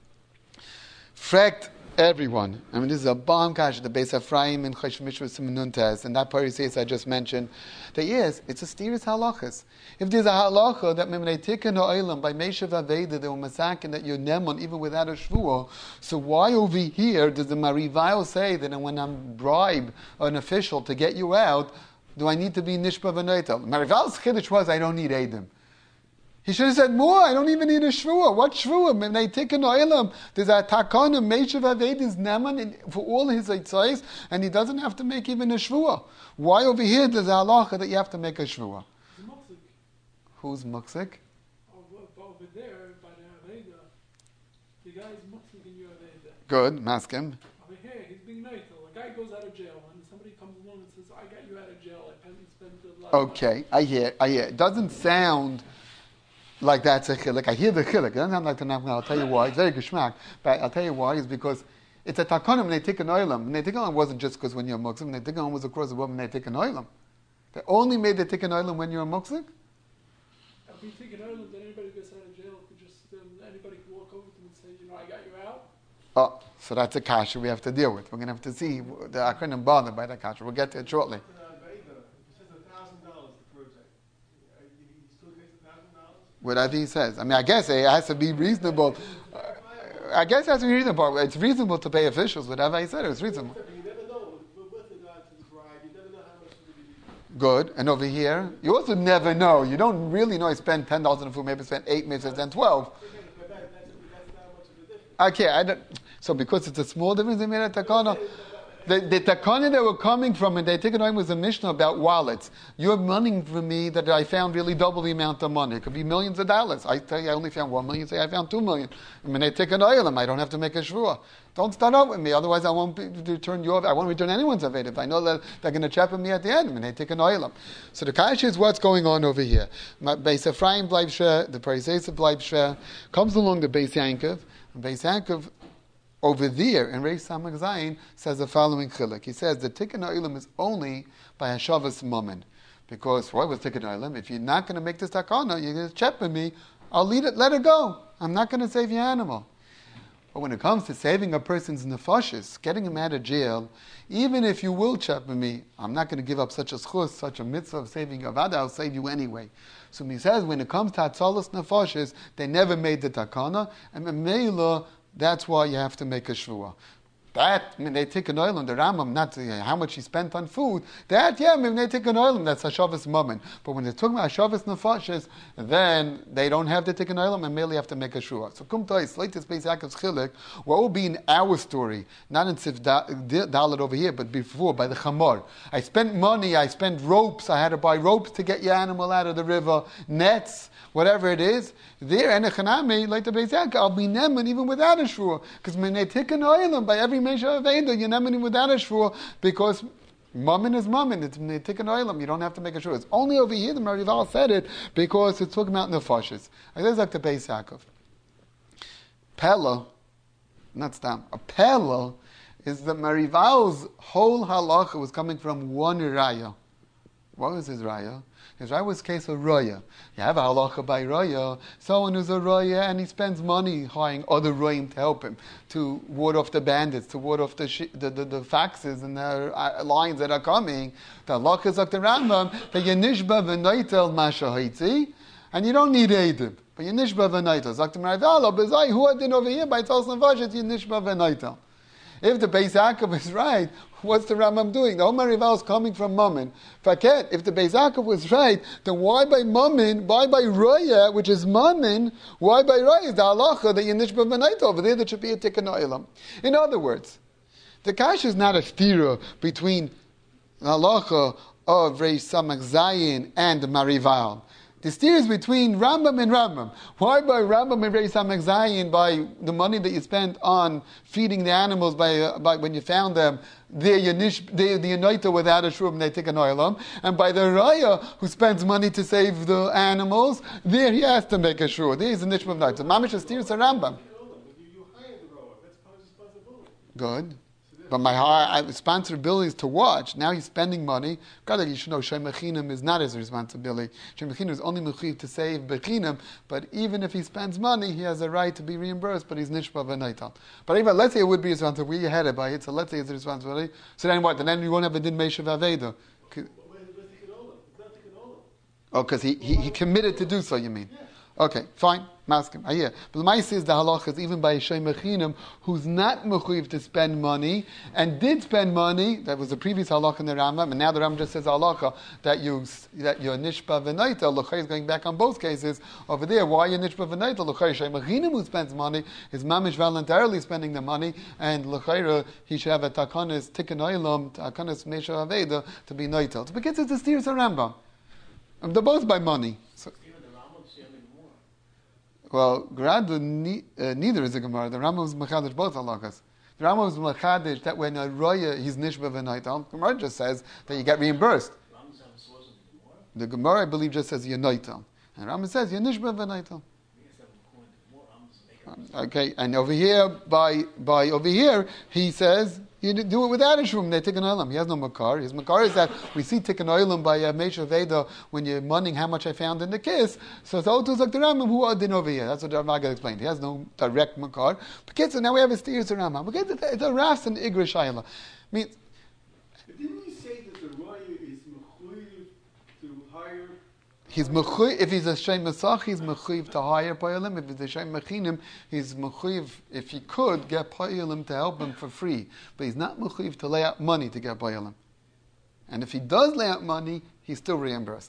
Frekt everyone. I mean, this is a bomb kash, the Beis Ephraim and Chosh Mishra Simonuntes, and that Pariseis I just mentioned. That yes, it's a steer's halachas. If there's a halacha that when they take in the oilam by Meshav Aveda, they were masakin that you're nemon even without a shvuah. So why over here does the Marivail say that when I'm bribe an official to get you out, do I need to be nishpa v'neitel? Marivail's chiddush was I don't need edim. He should have said more. I don't even need a shvuah. What shvuah? When they take an oilam, there's a takana Meshav Aved is neman for all his eitzais, and he doesn't have to make even a shvuah. Why over here there's a halacha that you have to make a shvuah? Who's muksik? Over there by the Aveda, the guy is muksik in your Aveda. Good, maskim. Over here, he's being nice. A guy goes out of jail, and somebody comes along and says, "I got you out of jail. I spent a lot." Okay, I hear. I hear. It doesn't sound like that's a chilek. I hear the chilek. It doesn't sound like the nafka. I'll tell you why. It's very geschmack. But I'll tell you why. Is because it's a takonim when they take an oilam. When they take an oilam wasn't just because when you're a mukzik. When they take an oilam was across the world when they take an oilam. They only made the take an oilam when you're a mukzik. If you take an oilam, then anybody gets out of jail could just um, anybody could walk over to them and say, "You know, I got you out." Oh, so that's a kasha we have to deal with. We're going to have to see the akronim bothered by that kasha. We'll get to it shortly. Whatever he says. I mean, I guess it has to be reasonable. Uh, I guess it has to be reasonable. It's reasonable to pay officials. Whatever he said, it was reasonable. Good. And over here, you also never know. You don't really know. I spent ten dollars on food. Maybe I spent eight. Maybe I spent twelve. Okay. I don't, so because it's a small difference, they made a takana. The, the takana that were coming from, and they take it on was a mishnah about wallets. You're money from me that I found really double the amount of money. It could be millions of dollars. I tell you, I only found one million. Say I found two million. I mean, they take an oilam. I don't have to make a shvuah. Don't start out with me. Otherwise, I won't be, return your. I won't return anyone's aved. If I know that they're going to trap me at the end, I mean, they take an oilam. So the kash is what's going on over here. Beis Ephraim bleibt shver. The Pariseis bleibt shver. Comes along the Beis Yankov. Beis Yankov over there in Reish Samach Zayin says the following chilek. He says the tikkun oilam is only by hashavas mammon, because why was tikkun oilam? If you're not going to make this takana, you're going to chepe me. I'll lead it. Let it go. I'm not going to save your animal. But when it comes to saving a person's nefashis, getting him out of jail, even if you will chepe me, I'm not going to give up such a schus, such a mitzvah of saving avada. I'll save you anyway. So he says when it comes to hatzalas nefashis, they never made the takana, and Meila. That's why you have to make a shvuah. That, I mean, they take an oilam, the Rambam, not uh, how much he spent on food. That, yeah, I mean, they take an oilam, that's Hashavas Mammon. But when they're talking about Hashavas Nefashis, then they don't have to take an oilam and merely have to make a shvuah. So, Kum Tois, latest Beis Yaakov's Chilek, what will be in our story, not in Sif Dalet over here, but before, by the Chamor. I spent money, I spent ropes, I had to buy ropes to get your animal out of the river, nets, whatever it is, there, and Echanami, like the Beis Yaakov, I'll be neman even without a shvuah. Because when they take an oilam, by every Meshav Aveda, you're neman even without a shvuah, because mammon is mammon. It's when they take an oilam, you don't have to make a shvuah. It's only over here, the Marival said it, because it's talking about nefashis. I guess like the Beis Yaakov. Pella, not stam, a Pella is the Marival's whole halacha was coming from one raya. What was his raya? His raya was case of raya. You have a halacha by raya, someone who's a raya and he spends money hiring other rayim to help him, to ward off the bandits, to ward off the sh- the, the, the faxes and the uh, lions that are coming. The halacha is like the Rambam, that Yenishba v'noitel masha haitzi, and you don't need Eidim. But Yenishba v'noitel. Zaktim Rav Bezai, who had been over here by Tzal Snavashet, Yenishba v'noitel. If the Beis Yaakov is right, what's the Rambam doing? The Omar Rival is coming from Mammon. Faket, if the Beis Yaakov was right, then why by Mammon, why by Roya, which is Mammon, why by Roya is the halacha that Yenishba v'noitel? Over there, there should be a tikkun oilam. In other words, the kash is not a stira between the halacha of Reish Samach Zayin and Marival. The steer is between Rambam and Rambam. Why by Rambam and Reish Samach Zayin, by the money that you spent on feeding the animals by, uh, by when you found them, they're Yanish, they're the Yonaita without a shroom, they take an oilam. And by the Raya, who spends money to save the animals, there he has to make a shroom. There is a nishma of night. So Mamish steer is a Rambam. Good. But my high responsibility is to watch. Now he's spending money. God, you should know Shem Mechinam is not his responsibility. Shem Mechinam is only mechiv to save Bechinam. But even if he spends money, he has a right to be reimbursed. But he's nishpa v'naital. But even let's say it would be his responsibility. We had it by it, so let's say it's a responsibility. So then what? Then you won't have a din meishav aveda. Oh, because he, he he committed to do so. You mean? Okay, fine. Maskim. I hear. But the Maisa is the halacha is even by Shem Mechinam, who's not mechuyev to spend money and did spend money. That was the previous halacha in the Rambam, and now the Rambam just says halacha that you that you're nishpa v'naita. L'chay is going back on both cases over there. Why you nishpa v'naita? L'chay Shem Mechinam who spends money is mamish voluntarily spending the money, and l'chayra he should have a takanis tikkun oilam takanis meisha aveda to be noitel. So because it's the steers of Rambam. Um, they're both by money. So, well, Gradu, ne- uh, neither is a Gemara. The Rambam is Mechadish both halakas. The Rambam is Mechadish that when a Roya, he's Nishba v'naital. Gemara just says that you get reimbursed. The Gemara, I believe, just says Yonaital. And Rambam says Yonishba v'naital. Okay, and over here, by by over here, he says you do it without a shroom. They take an oilam. He has no makar. His makar is that we see take an oilam by uh, Meisha Veda when you're munning how much I found in the kiss. So it's always like the Rambam who are din over here. That's what the Rambam explained. He has no direct makar. But so now we have a steer to Rambam. Okay, it's a ras and igrish shayla. Means. But didn't you say that the roya is mechuyev to hire? He's mechuyev, if he's a shem mesach, he's mechuyev to hire payalim. If he's a shem mechinim, he's mechuyev, if he could, get payalim to help him for free. But he's not mechuyev to lay out money to get payalim. And if he does lay out money, he's still reimbursed.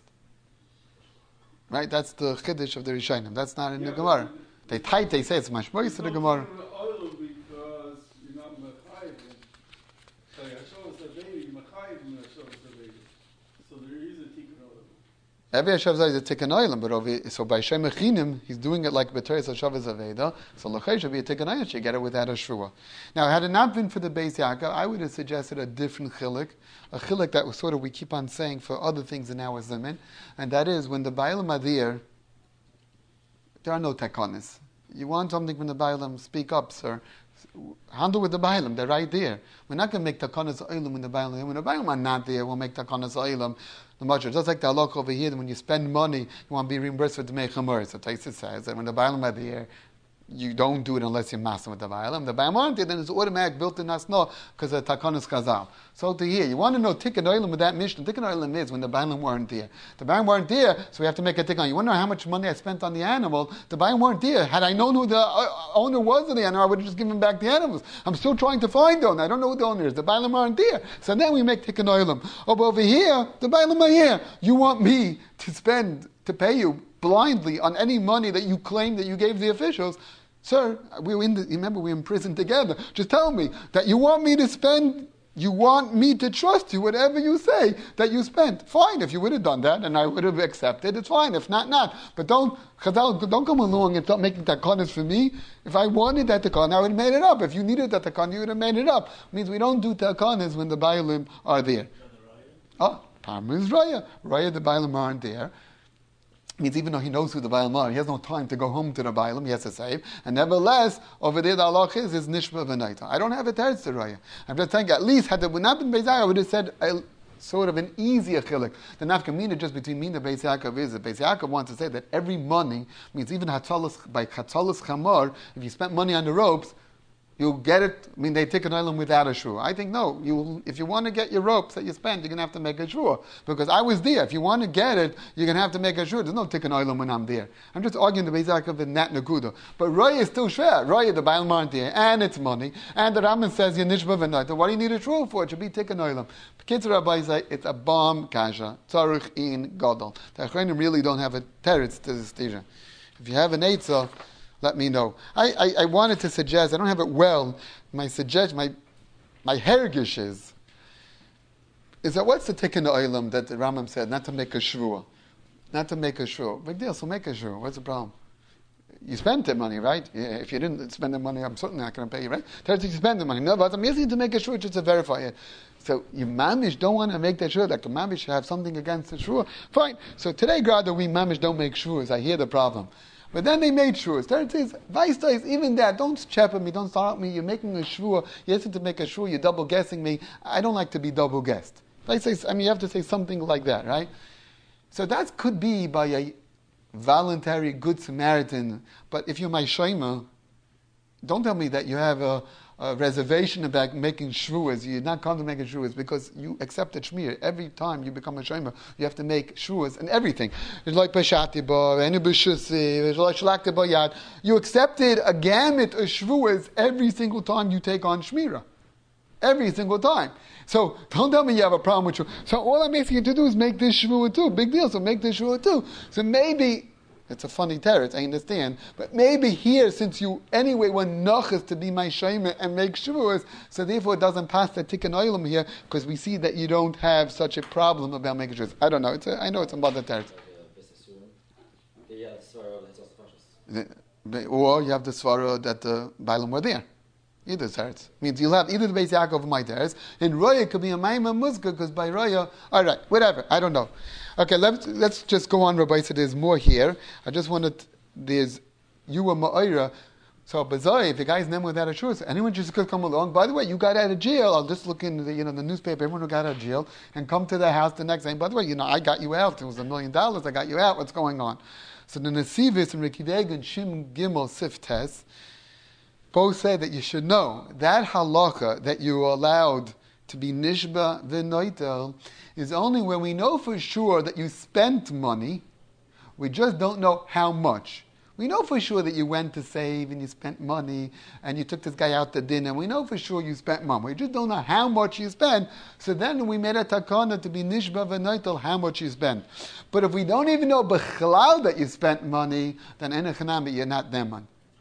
Right? That's the chiddush of the Rishonim. That's not in yeah, the Gemara. They tight, they say it's mashmois to the Gemara. Because you're not mechayiv. So Yashov is a baby, mechayiv and Yashov is a baby. So there is a tikkun olam. Every Hashav is a tikkun oilam, but over, so by Shem Mechinim, he's doing it like B'teres Hashav is Aveda, so L'chei should be a tikkun oilam, you get it without a shruah. Now, had it not been for the Beis Yaakov, I would have suggested a different chilik, a chilik that was sort of, we keep on saying for other things in our Zemin, and that is, when the Bailam are there, there are no takanis. You want something from the Bailam, speak up, sir. Handle with the Bailam, they're right there. We're not going to make takanas oilam when the Bailam, when the Bailam are not there, we'll make takanas oilam. The much just like the halakha over here, that when you spend money, you want to be reimbursed for Dmei Chamor. So Taisa says that when the Bailam are there, you don't do it unless you're master with the Bailam. The Bailam aren't there, then it's automatic built in Asno because of Takanas Chazal. So to here, you want to know Tikkun Oilam with that Mishnah. Tikkun Oilam is when the Bailam weren't there. The Bailam weren't there, so we have to make a Tikkun. You want to know how much money I spent on the animal? The Bailam weren't there. Had I known who the owner was of the animal, I would have just given back the animals. I'm still trying to find the owner. I don't know who the owner is. The Bailam aren't there. So then we make Tikkun Oilam. Oh, but over here, the Bailam are here. You want me to spend, to pay you blindly on any money that you claim that you gave the officials? Sir, we were in the, remember we were in prison together. Just tell me that you want me to spend, you want me to trust you, whatever you say that you spent. Fine, if you would have done that and I would have accepted, it's fine. If not, not. But don't, Chazal, don't come along and start making takanas for me. If I wanted that takana, I would have made it up. If you needed that takana, you would have made it up. It means we don't do takanas when the Bailim are there. Oh, Parma is Raya. Raya, the Bailim aren't there. Means even though he knows who the Bailam are, he has no time to go home to the Bailam, he has to save. And nevertheless, over there the halach is, is Nishba v'naita. I don't have a teretz to Raya. I'm just saying, at least, had it not been Beis Yaakov, I would have said, sort of an easier chilik. The nafkamina just between me and Beis Yaakov is that Beis Yaakov wants to say that every money means even hatzalas, by hatzalas chamor, if you spent money on the ropes, you'll get it. I mean, they take an oilam without a shua. I think no. You, if you want to get your ropes that you spent, you're gonna have to make a shua because I was there. If you want to get it, you're gonna have to make a shua. There's no taking oilam when I'm there. I'm just arguing the Beis Yaakov in that nakuda. But roya is still shver. Roya, the bailam aren't there, and it's money. And the Rambam says you're nishba v'nayta. What do you need a shua for? It should be taking oilam. Kids Rabbi say it's a bomb kasha tzarich in gadol. The Achronim really don't have a teretz to this tira. If you have an eitzah, let me know. I, I, I wanted to suggest, I don't have it well, my suggest, my my hergish is, is that what's the tikkun oilam that the Rambam said, not to make a shvua. Not to make a shvua. Big deal, so make a shvua. What's the problem? You spent the money, right? Yeah, if you didn't spend the money, I'm certainly not going to pay you, right? Tell you spend the money. No, but I'm using to make a shvua just to verify it. So you mamish don't want to make that shvua, like the mamish have something against the shvua. Fine. So today, Grada, we mamish don't make shvuas. I hear the problem. But then they made shvuas. There says, Vaista is even that. Don't shepherd me. Don't start me. You're making a shvua. You listen to make a shvua. You're double guessing me. I don't like to be double guessed. I say, I mean, you have to say something like that, right? So that could be by a voluntary good Samaritan. But if you're my shema, don't tell me that you have a, a reservation about making shvuas. You're not come to make shvuas because you accepted shmir. Every time you become a shema, you have to make shvuas and everything. It's like Peshatiba, it's like Shlaktiba Yad. You accepted a gamut of shvuas every single time you take on shmira. Every single time. So don't tell me you have a problem with shvua. So all I'm asking you to do is make this shvua too. Big deal. So make this shvua too. So maybe it's a funny teretz, I understand. But maybe here, since you anyway want nochas to be my shema and make shvuas, so therefore it doesn't pass the tikkun oilam here because we see that you don't have such a problem about making shvuas. I don't know. It's a, I know it's a mother teretz. Or you have the svara that the bailam were there. Either teretz means you'll have either the Beis Yaakov or my teretz, and roya could be a maima muzga because by roya, all right, whatever. I don't know. Okay, let's let's just go on, Rabbi. So there's more here. I just wanted there's you were ma'ira. So bazai, if the guy's name without a shus, anyone just could come along. By the way, you got out of jail. I'll just look in the you know the newspaper. Everyone who got out of jail and come to the house the next day. By the way, you know I got you out. It was a million dollars. I got you out. What's going on? So the Nesivis and Rikideg and Shim Gimel Siftes both say that you should know that halacha that you are allowed to be nishba v'noitel is only when we know for sure that you spent money. We just don't know how much. We know for sure that you went to save and you spent money and you took this guy out to dinner. We know for sure you spent money. We just don't know how much you spent. So then we made a takana to be nishba v'noitel how much you spent. But if we don't even know b'chlal that you spent money, then enechanami you're not deman.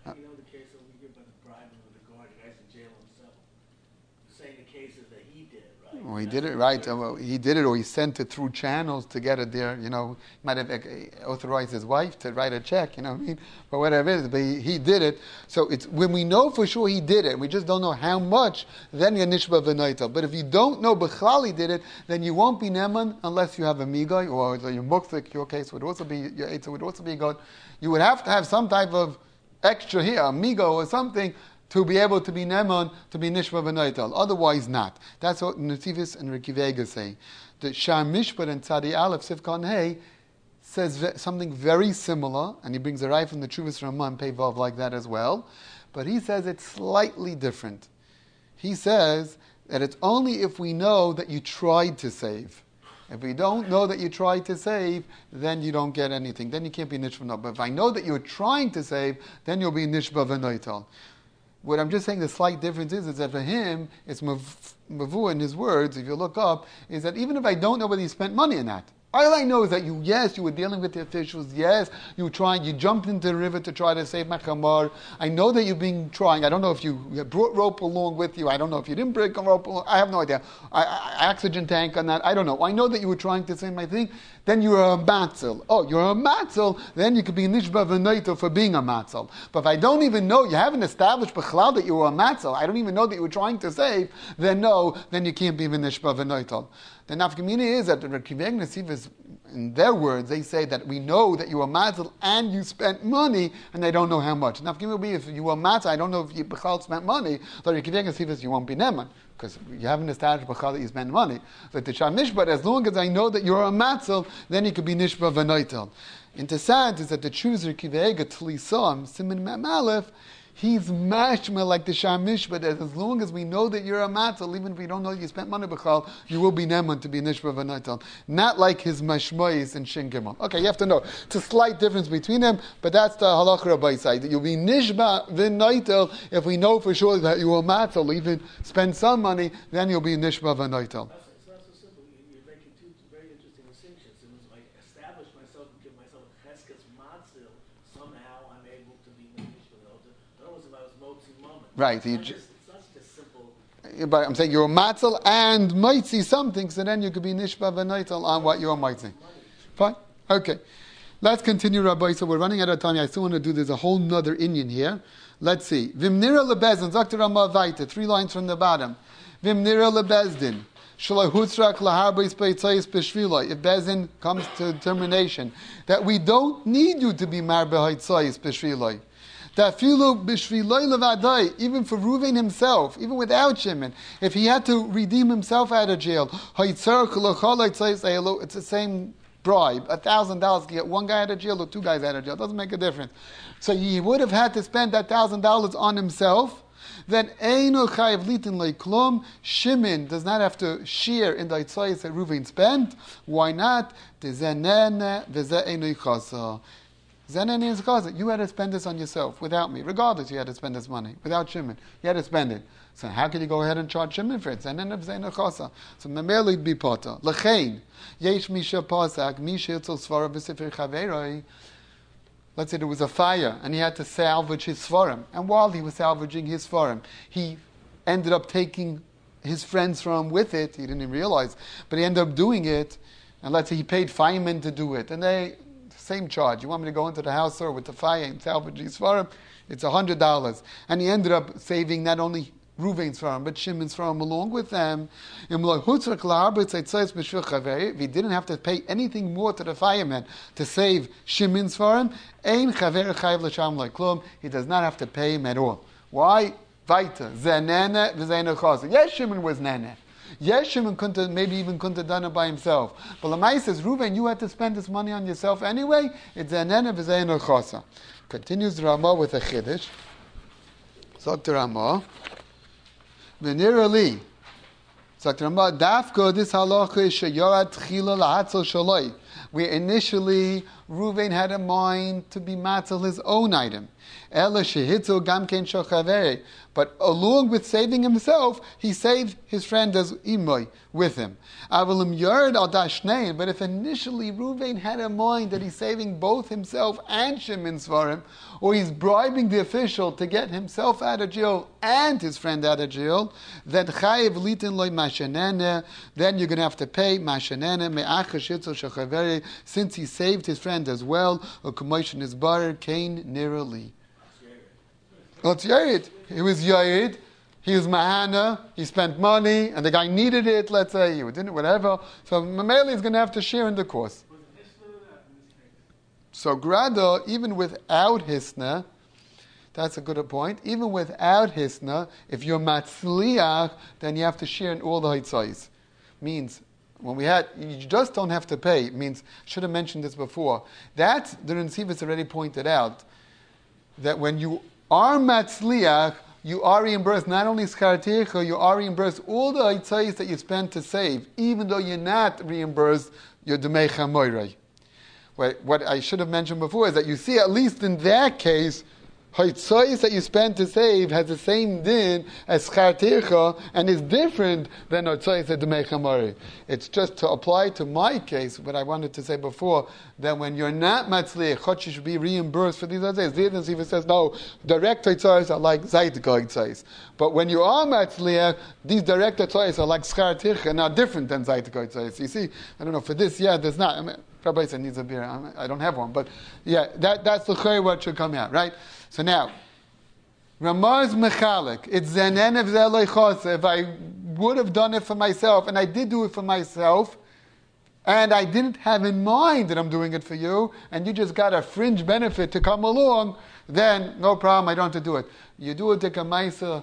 Well, he did it right. Uh, well, he did it, or he sent it through channels to get it there. You know, he might have uh, authorized his wife to write a check. You know what I mean? But whatever it is, but he, he did it. So it's when we know for sure he did it, we just don't know how much. Then you're nishba v'noitel. But if you don't know b'chlal he did it, then you won't be neman unless you have a migay or your mukzik. Your case would also be your eitzah would also be good. You would have to have some type of extra here, a migo or something, to be able to be Neman, to be Nishma v'noitel. Otherwise not. That's what Netivis and Rikivega say. The Shar Mishpat and Tzadi Aleph Sivkon Hey says ve- something very similar, and he brings a right from the Chuvas Ramah Pei Vav like that as well, but he says it's slightly different. He says that it's only if we know that you tried to save. If we don't know that you tried to save, then you don't get anything. Then you can't be Nishma v'noitel. But if I know that you're trying to save, then you'll be Nishma v'noitel. What I'm just saying, the slight difference is, is that for him, it's mavu in his words, if you look up, is that even if I don't know whether he spent money or not, all I know is that you, yes, you were dealing with the officials, yes, you were trying, you jumped into the river to try to save my chamar. I know that you've been trying. I don't know if you brought rope along with you. I don't know if you didn't bring a rope along. I have no idea. I, I, oxygen tank on that. I don't know. I know that you were trying to save my thing. Then you're a matzel. Oh, you're a matzel. Then you could be nishba v'noitel for being a matzel. But if I don't even know, you haven't established b'chlal that you were a matzel, I don't even know that you were trying to save, then no, then you can't be nishba v'noitel. The nafkamina is that the Rikiveg Nesivas in their words, they say that we know that you were matzil and you spent money, and they don't know how much. Now, if you were matzil, I don't know if you b'chal spent money, though you can see this, you won't be neman, because you haven't established b'chal that you spent money. But the sham nishba, as long as I know that you're a matzil, then you could be nishba v'noitel. Interessant is that the chooser kivega tlisam simin me'malef, he's mashma like the shamish, but as long as we know that you're a matzal, even if we don't know that you spent money b'chal, you will be neman to be nishba v'naitel. Not like his mashmois and shin gimel. Okay, you have to know. It's a slight difference between them, but that's the halacha rabbi side. That you'll be nishba v'naitel if we know for sure that you are matzal, even spend some money, then you'll be nishba v'naitel. It's not so simple. You- You're making two very interesting distinctions. It was like establish myself and give myself a cheskes matzil. Somehow I'm able to be nishba v'naitel. In other words, if I was motzi moment. Right, It's you not ju- just- it's not just simple. But I'm saying you're a matzal and mitzi something, so then you could be nishba v'naitel on what you're mitzi. Fine? Okay. Let's continue, Rabbi. So we're running out of time. I still want to do, there's a whole nother Indian here. Let's see. Vimnira lebezdin, Zakta Ramah Vaita, three lines from the bottom. Vimnira lebezdin. If Bezin comes to determination that we don't need you to be mar b'haitzayis b'shviloi, that filu b'shviloi levadai, even for Reuven himself, even without Shimon, if he had to redeem himself out of jail, it's the same bribe, a thousand dollars to get one guy out of jail or two guys out of jail. It doesn't make a difference. So he would have had to spend that thousand dollars on himself. Then Eino Chayiv Litin Leiklum, Shimon does not have to share in the Itzayis that Reuven spent. Why not? You had to spend this on yourself. Without me. Regardless, you had to spend this money. Without Shimon. You had to spend it. So how could you go ahead and charge Shimon for it? So Memeli be potter. Lechein. Yesh Misha Pasak, Misha Yitzol Svara B'Sifir Chaveroi. Let's say there was a fire and he had to salvage his svarim. And while he was salvaging his svarim, he ended up taking his friends from with it. He didn't even realize. But he ended up doing it. And let's say he paid firemen to do it. And they, same charge. You want me to go into the house, sir, with the fire and salvage his svarim? It's one hundred dollars. And he ended up saving not only Reuven's farm, but Shimon's farm along with them. If he didn't have to pay anything more to the firemen to save Shimon's farm, he does not have to pay him at all. Why? Yes, Shimon was nene. Yes, Shimon couldn't, maybe even couldn't have done it by himself. But Lamai says, Reuven, you had to spend this money on yourself anyway. It's zanene v'zeinu chosa. Continues the Ramah with a chiddush. So the Ramah. V'nirali. So the Ramah, dafko this halacha is sheyorat tchila lahatzol shaloi. Where initially Reuven had a mind to be matzal his own item. Ela shehitzu gam ken shochaveri. But along with saving himself, he saved his friend as imoy with him. Avalim yard al dashnein. But if initially Reuven had a mind that he's saving both himself and Shimon's for him, or he's bribing the official to get himself out of jail and his friend out of jail, then chayiv litin loy mashenene. Then you're going to have to pay mashenene me'achas shitzel shochaveri, since he saved his friend as well. Or kumoishin is barer kain nirali. Let's Yared. He was Yared. He was Mahana. He spent money, and the guy needed it. Let's say he didn't, whatever. So Mameli is going to have to share in the course. So Grada, even without Hisna, that's a good point. Even without Hisna, if you're Matzliach, then you have to share in all the Hitzais. Means when we had, you just don't have to pay. It means, should have mentioned this before. That the Rinsivis already pointed out that when you are Matzliach, you are reimbursed not only Schar Teicha, you are reimbursed all the Hitzais that you spent to save, even though you're not reimbursed your Demei Chamoirei. What I should have mentioned before is that you see, at least in that case, Hitzais that you spend to save has the same din as Schar Teicha and is different than Hitzais at Demei Chamoirei. It's just to apply to my case, what I wanted to say before, that when you're not Matzliach, you should be reimbursed for these Hitzais. The Yidden even says, no, direct Hitzais are like Zaitika Hitzais. But when you are Matzliach, these direct Hitzais are like Schar Teicha and are different than Zaitika Hitzais. You see, I don't know, for this, yeah, there's not. I mean, Rabbi said needs a beer. I don't have one. But yeah, that, that's the chay what should come out, right? So now, Ramaz Mechalik, it's Zanen of Zelei Choseh. If I would have done it for myself, and I did do it for myself, and I didn't have in mind that I'm doing it for you, and you just got a fringe benefit to come along, then no problem, I don't have to do it. You do it to Kamaisa,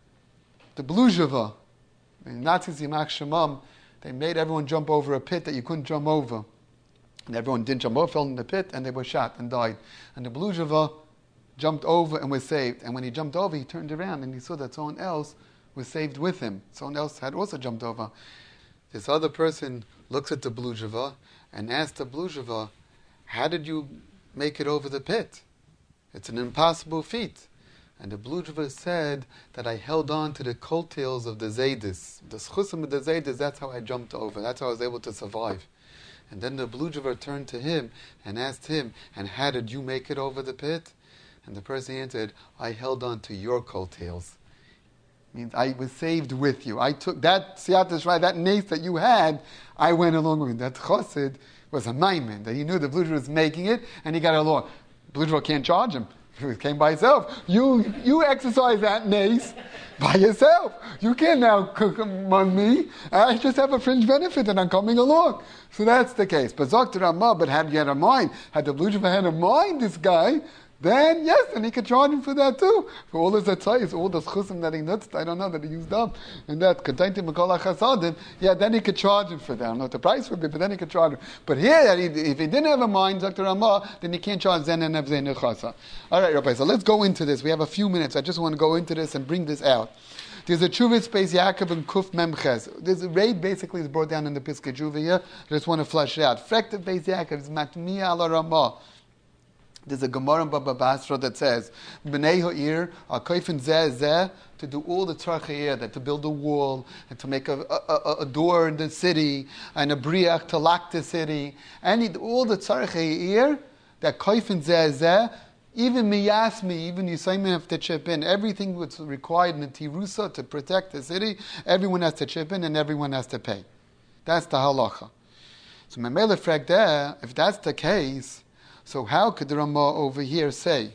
the Bluzheva, the Nazis, Yimach Shemam, they made everyone jump over a pit that you couldn't jump over. And everyone didn't jump over, fell in the pit, and they were shot and died. And the Bluzheva jumped over and was saved. And when he jumped over, he turned around and he saw that someone else was saved with him. Someone else had also jumped over. This other person looks at the Bluzheva and asks the Bluzheva, how did you make it over the pit? It's an impossible feat. And the Bluzheva said that I held on to the coattails of the Zaydis. The schusim of the Zaydis, that's how I jumped over. That's how I was able to survive. And then the Bluzheva turned to him and asked him, and how did you make it over the pit? And the person answered, I held on to your coattails. Means I was saved with you. I took that siyata shrai, that nace that you had, I went along with it. That chassid was a maimin, that he knew the Bluzheva was making it, and he got along. Bluzheva can't charge him. He came by himself. You you exercise that nace by yourself. You can't now cook among me. I just have a fringe benefit and I'm coming along. So that's the case. But Zok Ramah, but had you had a mind, had the Bluzheva had a mind, this guy, then yes, and he could charge him for that too. For all his atzayis, all the chusim that he nutzed, I don't know, that he used up. And that, K'taintim M'kol HaChasadim, yeah, then he could charge him for that. I don't know what the price would be, but then he could charge him. But here, if he didn't have a mind, Doctor Ramah, then he can't charge Zen and Evzen Nechasa. All right, Rabbi, so let's go into this. We have a few minutes. I just want to go into this and bring this out. There's a Chuvah Space Yaakov and Kuf Memches. There's a raid basically is brought down in the Piskei Chuvah here. I just want to flush it out. Frekta Beis Yaakov is Matmiya ala Ramah. There's a Gemara in Baba Basra that says, B'nei Ha'ir, are koifin zeh zeh, to do all the tzarchei that to build a wall, and to make a, a, a door in the city, and a briach to lock the city, and all the tzarchei that koifin zeh zeh, even miyasmi, even Yisayim have to chip in. Everything that's required in the Tirusa to protect the city, everyone has to chip in and everyone has to pay. That's the halacha. So Memele Fregdeh, if that's the case, so how could the Ramah over here say,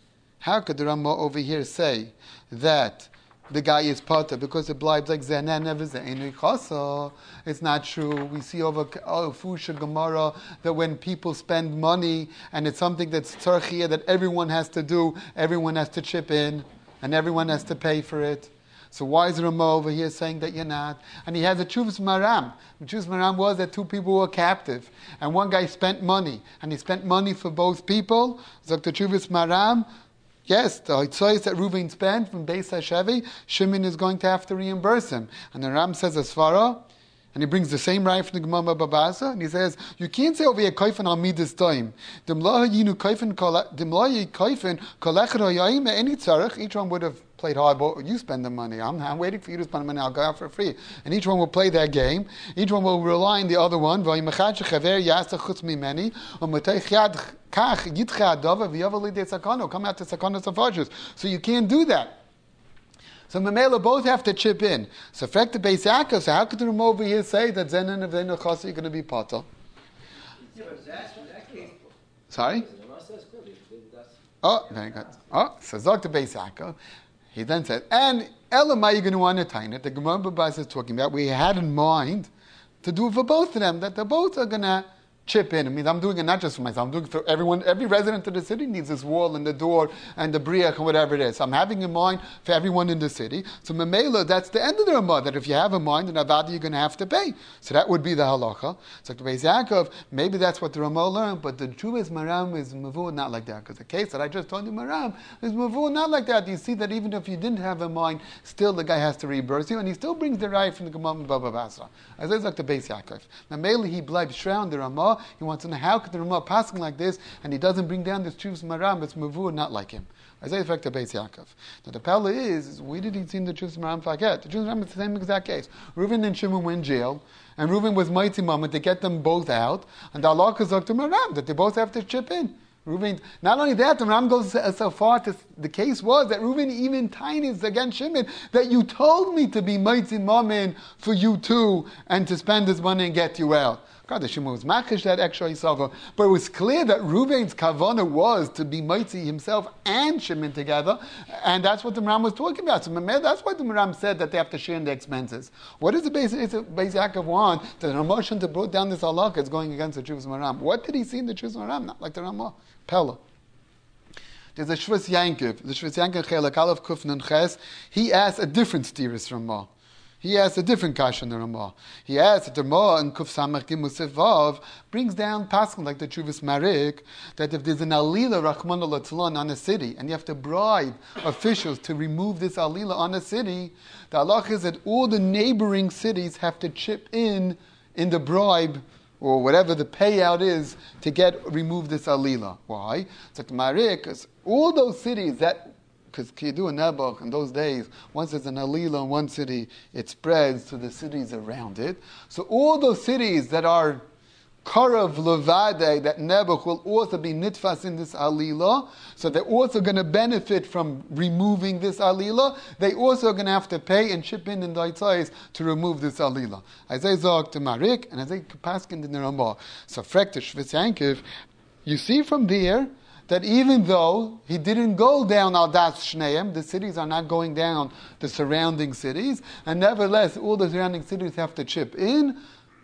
how could the Ramah over here say that the guy is potter because it blives like Zenan never Zeinu Chasa? It's not true. We see over oh, Fusha Gemara that when people spend money and it's something that's tzarchiyah that everyone has to do, everyone has to chip in and everyone has to pay for it. So why is Ramah over here saying that you're not? And he has a Chuvas Maram. The Chuvas Maram was that two people were captive. And one guy spent money. And he spent money for both people. So the Chuvas Maram, yes, the Hitzayis that Reuven spent from Beis HaShevi, Shimon is going to have to reimburse him. And the Ram says, as far, and he brings the same right from the Gemara Babasa, and he says, you can't say over here, Kaifan al Midas time. Dimlaha yinu Kaifan, Dimlaha Kaifan, Kolechad Hayayim, any tzarech, each one would have played hardball. You spend the money. I'm, I'm waiting for you to spend the money. I'll go out for free. And each one will play their game. Each one will rely on the other one. Come out to Sakana Safajas. So you can't do that. So Mamela both have to chip in. So Frek the Beis Yaakov, so how could the Ramah over here say that Zen and Avenu Chasa are going to be potter? Sorry? Oh, very good. Oh, so Zok the Beis Yaakov. He then said, and Elamai, you're going to entertain it. The Gemara Babas is talking about, we had in mind to do it for both of them, that they both are going to chip in. I mean, I'm doing it not just for myself, I'm doing it for everyone. Every resident of the city needs this wall and the door and the briach and whatever it is. So I'm having in mind for everyone in the city. So Memela, that's the end of the Ramah, that if you have a mind, then Avada, you're going to have to pay. So that would be the halacha. So the Beis Yaakov, maybe that's what the Ramah learned, but the Chuvas Maram is Mavu not like that. Because the case that I just told you, Maram, is Mavu not like that. You see that even if you didn't have a mind, still the guy has to reimburse you, and he still brings the right from the Gemara Baba Basra. As it's like the Beis Yaakov. Memela, he blives shroud the Ramah. He wants to know how could the Ramah passing like this, and he doesn't bring down this Chuvas Maram, it's Mavur, not like him. Isaiah Fek the Beis Yaakov. Now the Pella is, is, where did he see the Chuvas Maram forget? The Chuvas Maram is the same exact case. Reuven and Shimon were in jail, and Reuven was mighty moment to get them both out, and the Allah is up to Maram, that they both have to chip in. Reuven, not only that, the Ram goes so far to, the case was that Reuven even tiny is against Shimon, that you told me to be mighty mammon for you too, and to spend this money and get you out. God, the Shimon was makish that extra Yisava, but it was clear that Reuven's kavana was to be Mitzi himself and Shimon together, and that's what the Maram was talking about. So that's why the Maram said that they have to share in the expenses. What is the basic, it's a basic Yaakov want that the Ramoshan to brought down this halakha is going against the Chuvas Maram? What did he see in the Chuvas Maram? Not like the Ramah. Pella. There's a Shvus Yankiv, the Shvus Yankiv Chelak Aleph Kuf Nun Ches. He asked a different stiris Ramah. He asked a different kasha in the Ramah. He asked that the Ramah and Kuf Samach Gimel Vav brings down pasuk like the Chuvas Marik that if there's an alila Rachmana Litzlan on a city and you have to bribe officials to remove this alila on a city, the halach is that all the neighboring cities have to chip in in the bribe or whatever the payout is to get remove this alila. Why? It's like Marik, because all those cities that. Because Kidu and Nebuch in those days, once there's an alila in one city, it spreads to the cities around it. So all those cities that are Karav Levade, that Nebuch will also be nitfas in this alila, so they're also going to benefit from removing this alila. They also are going to have to pay and chip in in the Itzais to remove this alila. As I zog to Marik, and as I paskin in the Ramah. So Frek to Shvitz Yankiv, you see from there, that even though he didn't go down Al Das Shneim, the cities are not going down the surrounding cities, and nevertheless, all the surrounding cities have to chip in.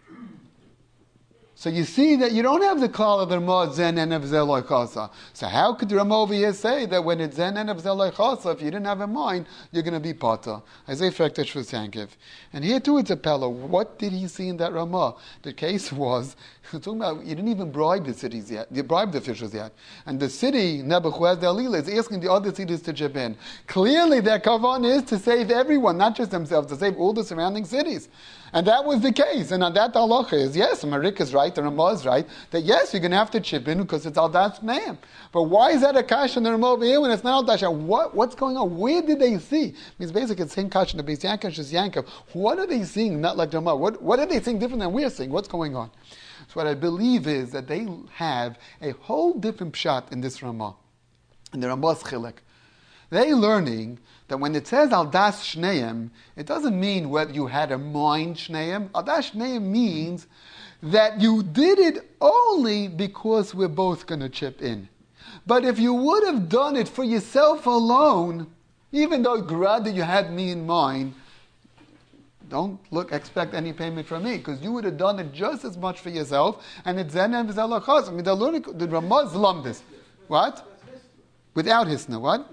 So you see that you don't have the call of the Ramah Zen and of Zeloi Chasa. So how could the Ramah over here say that when it's Zen and of Zeloi Chasa, if you didn't have in mind, you're going to be Pata? I say Frektesh for Sankiv. And here too it's a Pella. What did he see in that Ramah? The case was, talking about, you didn't even bribe the cities yet. You bribed the officials yet. And the city, Nebuch, who has the Alila, is asking the other cities to chip in. Clearly their kavan is to save everyone, not just themselves, to save all the surrounding cities. And that was the case. And on that halacha is, yes, Marik is right, the Ramah is right, that yes, you're going to have to chip in because it's al das name. But why is that a kash in the Ramah over here when it's not al das? What, what's going on? Where did they see? It means basically it's saying kash in the Beis Yaakov, Shus Yankov. What are they seeing? Not like the Ramah. What, what are they seeing different than we're seeing? What's going on? So what I believe is that they have a whole different pshat in this Ramah, in the Ramah's chilek. They're learning that when it says al das shneim, it doesn't mean whether you had a mind shneim. Al das shneim means that you did it only because we're both going to chip in. But if you would have done it for yourself alone, even though grad you had me in mind, don't look expect any payment from me because you would have done it just as much for yourself. And it's zen and v'zalachas. I mean, the learning, the Ramaz lummed this. What? Without hisna, what?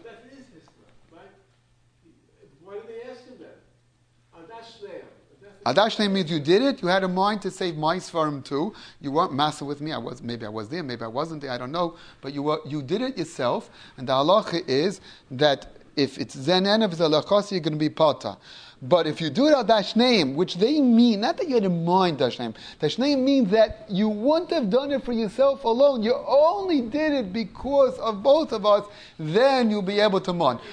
Adash means you did it. You had a mind to save mice for him too. You weren't massa with me. I was maybe I was there, maybe I wasn't there. I don't know. But you were you did it yourself. And the halacha is that if it's zenen of zalachos, you're going to be pata. But if you do it al dashneim, which they mean, not that you had in mind dashneim, dashneim means that you wouldn't have done it for yourself alone. You only did it because of both of us. Then you'll be able to mon.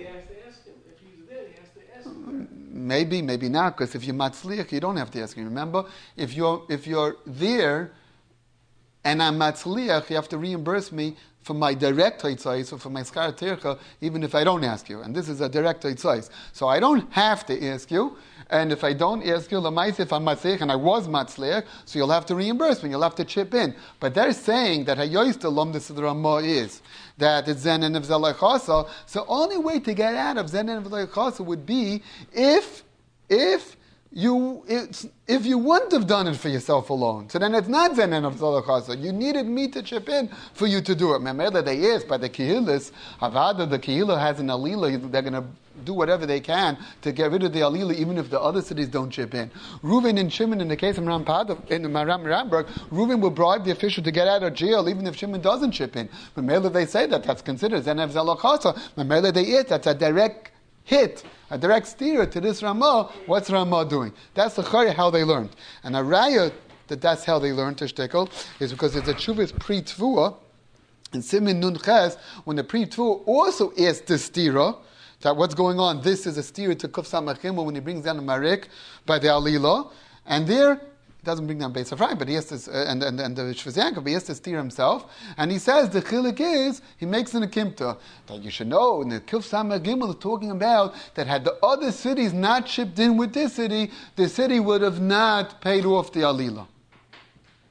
Maybe, maybe not, because if you're matzliach, you don't have to ask him. Remember, if you're if you're there and I'm matzliach, you have to reimburse me for my direct haitzais or for my skar tircha, even if I don't ask you. And this is a direct haitzais. So I don't have to ask you. And if I don't ask you, lamais, if I'm matzliach and I was matzliach, so you'll have to reimburse me. You'll have to chip in. But they're saying that hayois the lom the Ramah is that it's zen and v'zalachasa. So the only way to get out of zen and v'zalachasa would be if if you it's, if you wouldn't have done it for yourself alone. So then it's not zen and v'zalachasa. You needed me to chip in for you to do it. Remember they is by the kihillas havada. The kihillah has an alila. They're going to do whatever they can to get rid of the alila, even if the other cities don't chip in. Reuven and Shimon, in the case of Rampad, in Maram Ramberg, Reuven will bribe the official to get out of jail, even if Shimon doesn't chip in. But Mela they say that that's considered Zenev Zalachasa. But Mela they is that's a direct hit, a direct steer to this Ramah. What's Ramah doing? That's the chari how they learned. And a raya that that's how they learned to shtickle is because it's a chuvas pre tvua, and Simin Nun Ches, when the pre tvua also asked the stira. That what's going on? This is a steer to Kuf Samachim when he brings down the Marik by the Alila, and there he doesn't bring down Beis Ephraim, but he has to, uh, and and and the Shvus Yankov, but he has to steer himself, and he says the chilik is he makes an akimta that you should know. And the Kuf Samachim is talking about that had the other cities not chipped in with this city, the city would have not paid off the Alila.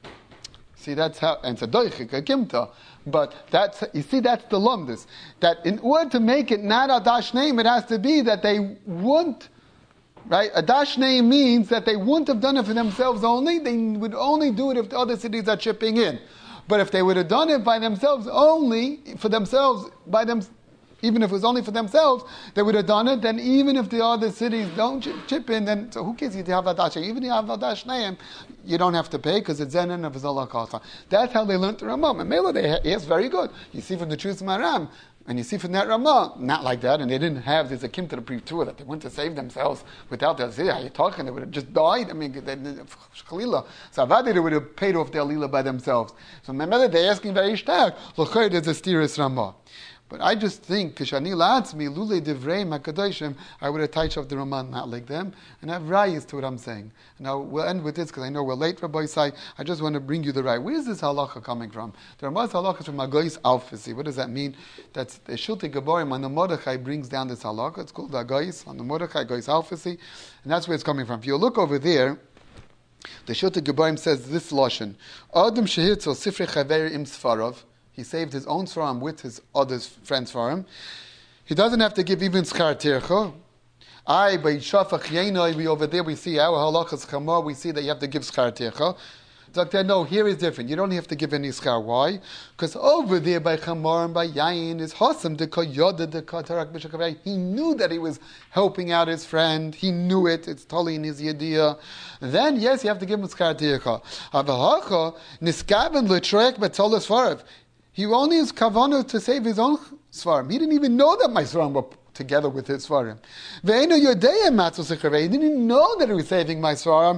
See, that's how, and it's a doichik, a kimta. But that's, you see, that's the lumdus. That in order to make it not a dash name, it has to be that they wouldn't, right? A dash name means that they wouldn't have done it for themselves only. They would only do it if the other cities are chipping in. But if they would have done it by themselves only, for themselves, by them, even if it was only for themselves, they would have done it. Then even if the other cities don't chip, chip in, then so who cares if you have a dash? Even if you have a dash name, you don't have to pay because it's zenin of zolak kasa. That's how they learned the Ramah. And Mela, they yes, very good. You see from the Truth Maram, and you see from that Ramah, not like that, and they didn't have this akim to the proof to it, that they went to save themselves without that. See, how you talking? They would have just died. I mean, they, they, Chalila. So Avadi, they would have paid off their lila by themselves. So remember, they're asking very stark. L'chayr, there's a stiris Ramah. But I just think, Kishani Latzmi, Lule Divrei Makadoshim, I would have touched off the Raman, not like them, and have rayas to what I'm saying. Now, we'll end with this, because I know we're late, Rabbi Isai. I just want to bring you the right. Where is this halacha coming from? The Ramah's halacha is from Agois Alfasi. What does that mean? That's the Shilti Gaborim on the Mordechai brings down this halacha. It's called Agois, on the Mordechai, Agois Alfasi, and that's where it's coming from. If you look over there, the Shilti Gaborim says this Lashon, Adam Shehitzel Sifrei Chaver Im Sfarov. He saved his own svarim with his other friends' svarim. He doesn't have to give even schar tircha. I by shafach yeinoi, we over there we see our halachas chamor. We see that you have to give schar tircha. Doctor, no, here is different. You don't have to give any schar. Why? Because over there by chamor and by yain is hosam de koyoda de katarak b'shakavei. He knew that he was helping out his friend. He knew it. It's totally in his yediyah. Then yes, you have to give him schar tircha. Avahacha niskaven letrek betolas farav. He only is kavanah to save his own svarim. He didn't even know that my svarim were together with his svarim. He didn't know that he was saving my svarim.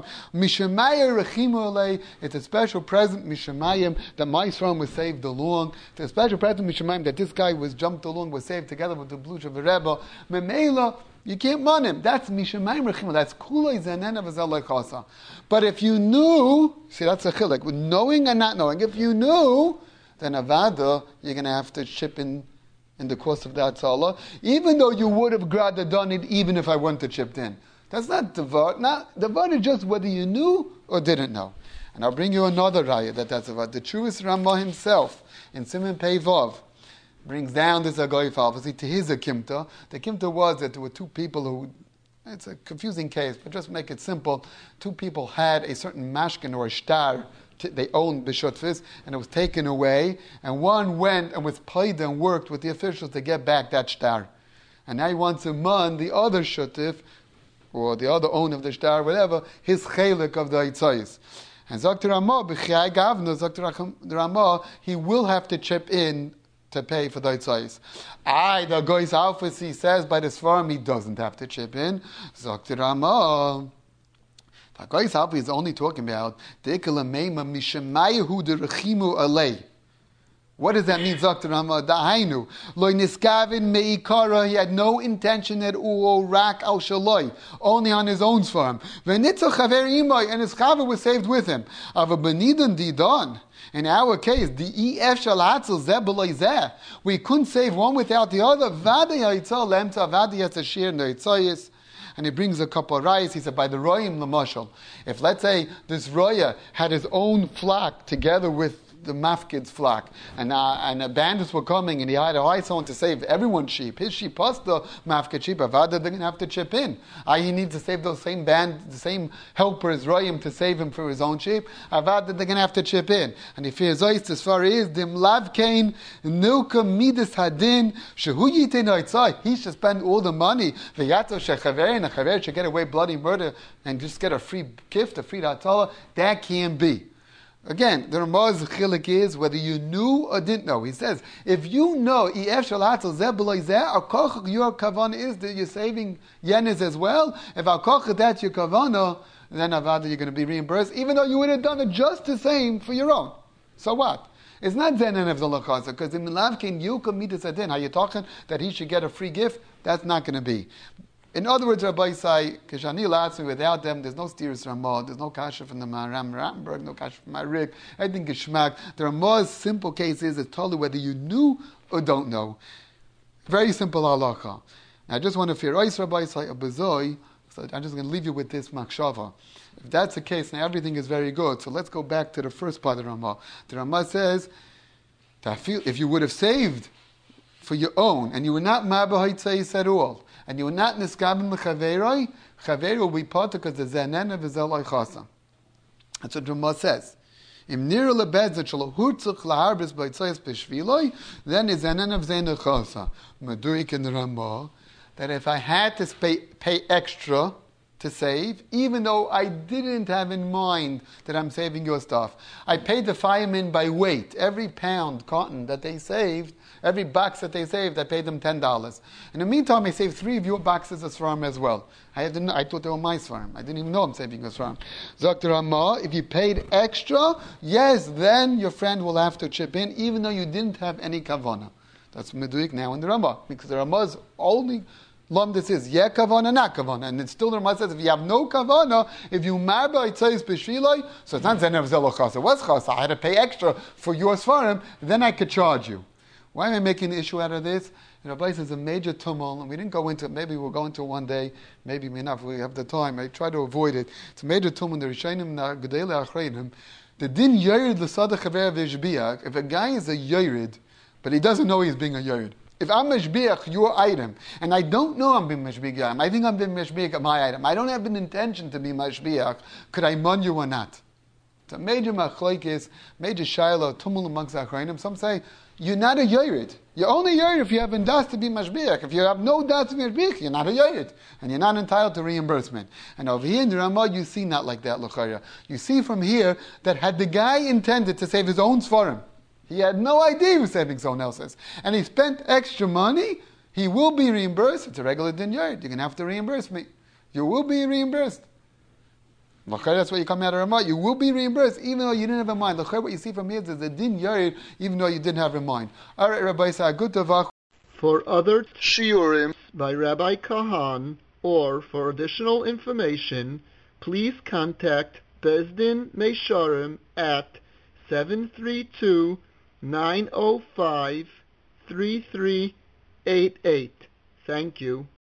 It's a special present, mishamayim, that my svarim was saved along. It's a special present, mishamayim, that this guy was jumped along, was saved together with the blush of a rebbe. Memela, you can't run him. That's mishamayim rechima. That's kulay zanen of azalai chasa. But if you knew, see, that's a chilek. Knowing and not knowing. If you knew, then avada, you're going to have to chip in in the course of that salah, even though you would have rather done it even if I wouldn't have chipped in. That's not devar. Not devar is just whether you knew or didn't know. And I'll bring you another raya that that's about. The truest Ramah himself in Siman Pei Vav brings down this agoy falfasi to his akimta. The akimta was that there were two people who. It's a confusing case, but just make it simple. Two people had a certain mashkin or a shtar. They owned the shutfis, and it was taken away, and one went and was paid and worked with the officials to get back that shtar. And now he wants to man the other shutif, or the other owner of the shtar, whatever, his chelik of the itzayis. And Zakter Ramah, b'chiyai gavna, Zakter Ramah, he will have to chip in to pay for the itzayis. I, the Goy's Alphas, he says by the Svarim, he doesn't have to chip in. Zakter Ramah. Hagoyis Alpha is only talking about what does that mean, Zakter Ramah? Dahainu loy niskavin meikara. He had no intention at all. Rak al shaloi, only on his own farm. V'nitzah chaver imay, and his chaver was saved with him. Ava benidan didon. In our case, the ef shalatzel zeh b'loy zeh. We couldn't save one without the other. Vadi yaitzel lemta vadi yatzashir noitzayis. And he brings a couple of rayas. He said, by the royim l'mashal. If, let's say, this roya had his own flock together with the mafkid's flock, and uh, and the bandits were coming, and he had to hire someone to save everyone's sheep. His sheep plus the mafkid sheep. Avada, they're going to have to chip in. I he needs to save those same band, the same helpers, royim, to save him for his own sheep. Avada, they're going to have to chip in. And if he is as far as dim lavkain nilka midas hadin shehu yitin oitzai, he should spend all the money. V'yato shechaverin, a chaver should get away bloody murder and just get a free gift, a free hatala. That can't be. Again, the Ramah's chilik is whether you knew or didn't know. He says, if you know, your kavanah is that you're saving yenis as well. If al koch that's your kavanah, then avada you're going to be reimbursed, even though you would have done it just the same for your own. So what? It's not zenan of the lachasa, because in lavkin yuka midas adin. How you talking that he should get a free gift? That's not going to be. In other words, Rabbi Isai, Kishani Latzmi, without them, there's no Stiris Ramah, there's no Kasha from the Maram Ramberg, no Kasha from Marik, everything Geshmak. The Ramah's simple case is, it's totally whether you knew or don't know. Very simple halacha. I just want to fear Ois Rabbi Isai, a Bezoi, So I'm just going to leave you with this makshava. If that's the case, now everything is very good. So let's go back to the first part of the Ramah. The Ramah says, if you would have saved for your own, and you were not ma'bahaitzayis at all, and you were not niskabin l'chaveroi, chaveroi will be part because the zanena v'zel chasa. That's what the Ramah says. Im nira lebedzet shelo hurtzach laharbis b'aitzayis b'shviloi, then is zanena v'zel chasa. Medurik in the Ramah, that if I had to pay, pay extra to save, even though I didn't have in mind that I'm saving your stuff. I paid the firemen by weight. Every pound cotton that they saved, every box that they saved, I paid them ten dollars. In the meantime, I saved three of your boxes of svarim as well. I, had to, I thought they were my svarim. I didn't even know I'm saving a svarim. Doctor Ramah, if you paid extra, yes, then your friend will have to chip in, even though you didn't have any kavanah. That's meduik now in the Ramah, because the Ramah is only Lom, this is yeah kavana, not kavana, and it's still the Ramah says if you have no kavana, if you marba itzayis b'shviloi, so it's not zenev zelo chasa. What's chasa? I had to pay extra for your svarim, then I could charge you. Why am I making an issue out of this? You know, place is a major tumult, and we didn't go into it. Maybe we'll go into it one day. Maybe we not. If we have the time. I try to avoid it. It's a major tumult. The Rishonim, the Gedele Achreinim, the din yored l'sadach chaver v'shbiach. If a guy is a yored, but he doesn't know he's being a yored. If I'm mashbiach your item, and I don't know I'm being mashbiach your item, I think I'm being mashbiach my item, I don't have an intention to be mashbiach, could I mun you or not? It's a major machlokes, major shiloh, tumul amongst achrayim. Some say, you're not a yored. You're only yored if you have das to be mashbiach. If you have no das to be mashbiach, you're not a yored. And you're not entitled to reimbursement. And over here in the Ramah, you see not like that, l'chayra. You see from here that had the guy intended to save his own svarim, he had no idea he was saving someone else's. And he spent extra money, he will be reimbursed. It's a regular din yard. You're going to have to reimburse me. You will be reimbursed. That's why you come out of Ramah. You will be reimbursed, even though you didn't have in mind. What you see from here is a din yard, even though you didn't have in mind. All right, Rabbi Sa, good tavach. For other shiurim by Rabbi Kahan, or for additional information, please contact Bezdin Meisharim at seven three two, nine oh five, three three eight eight. Thank you.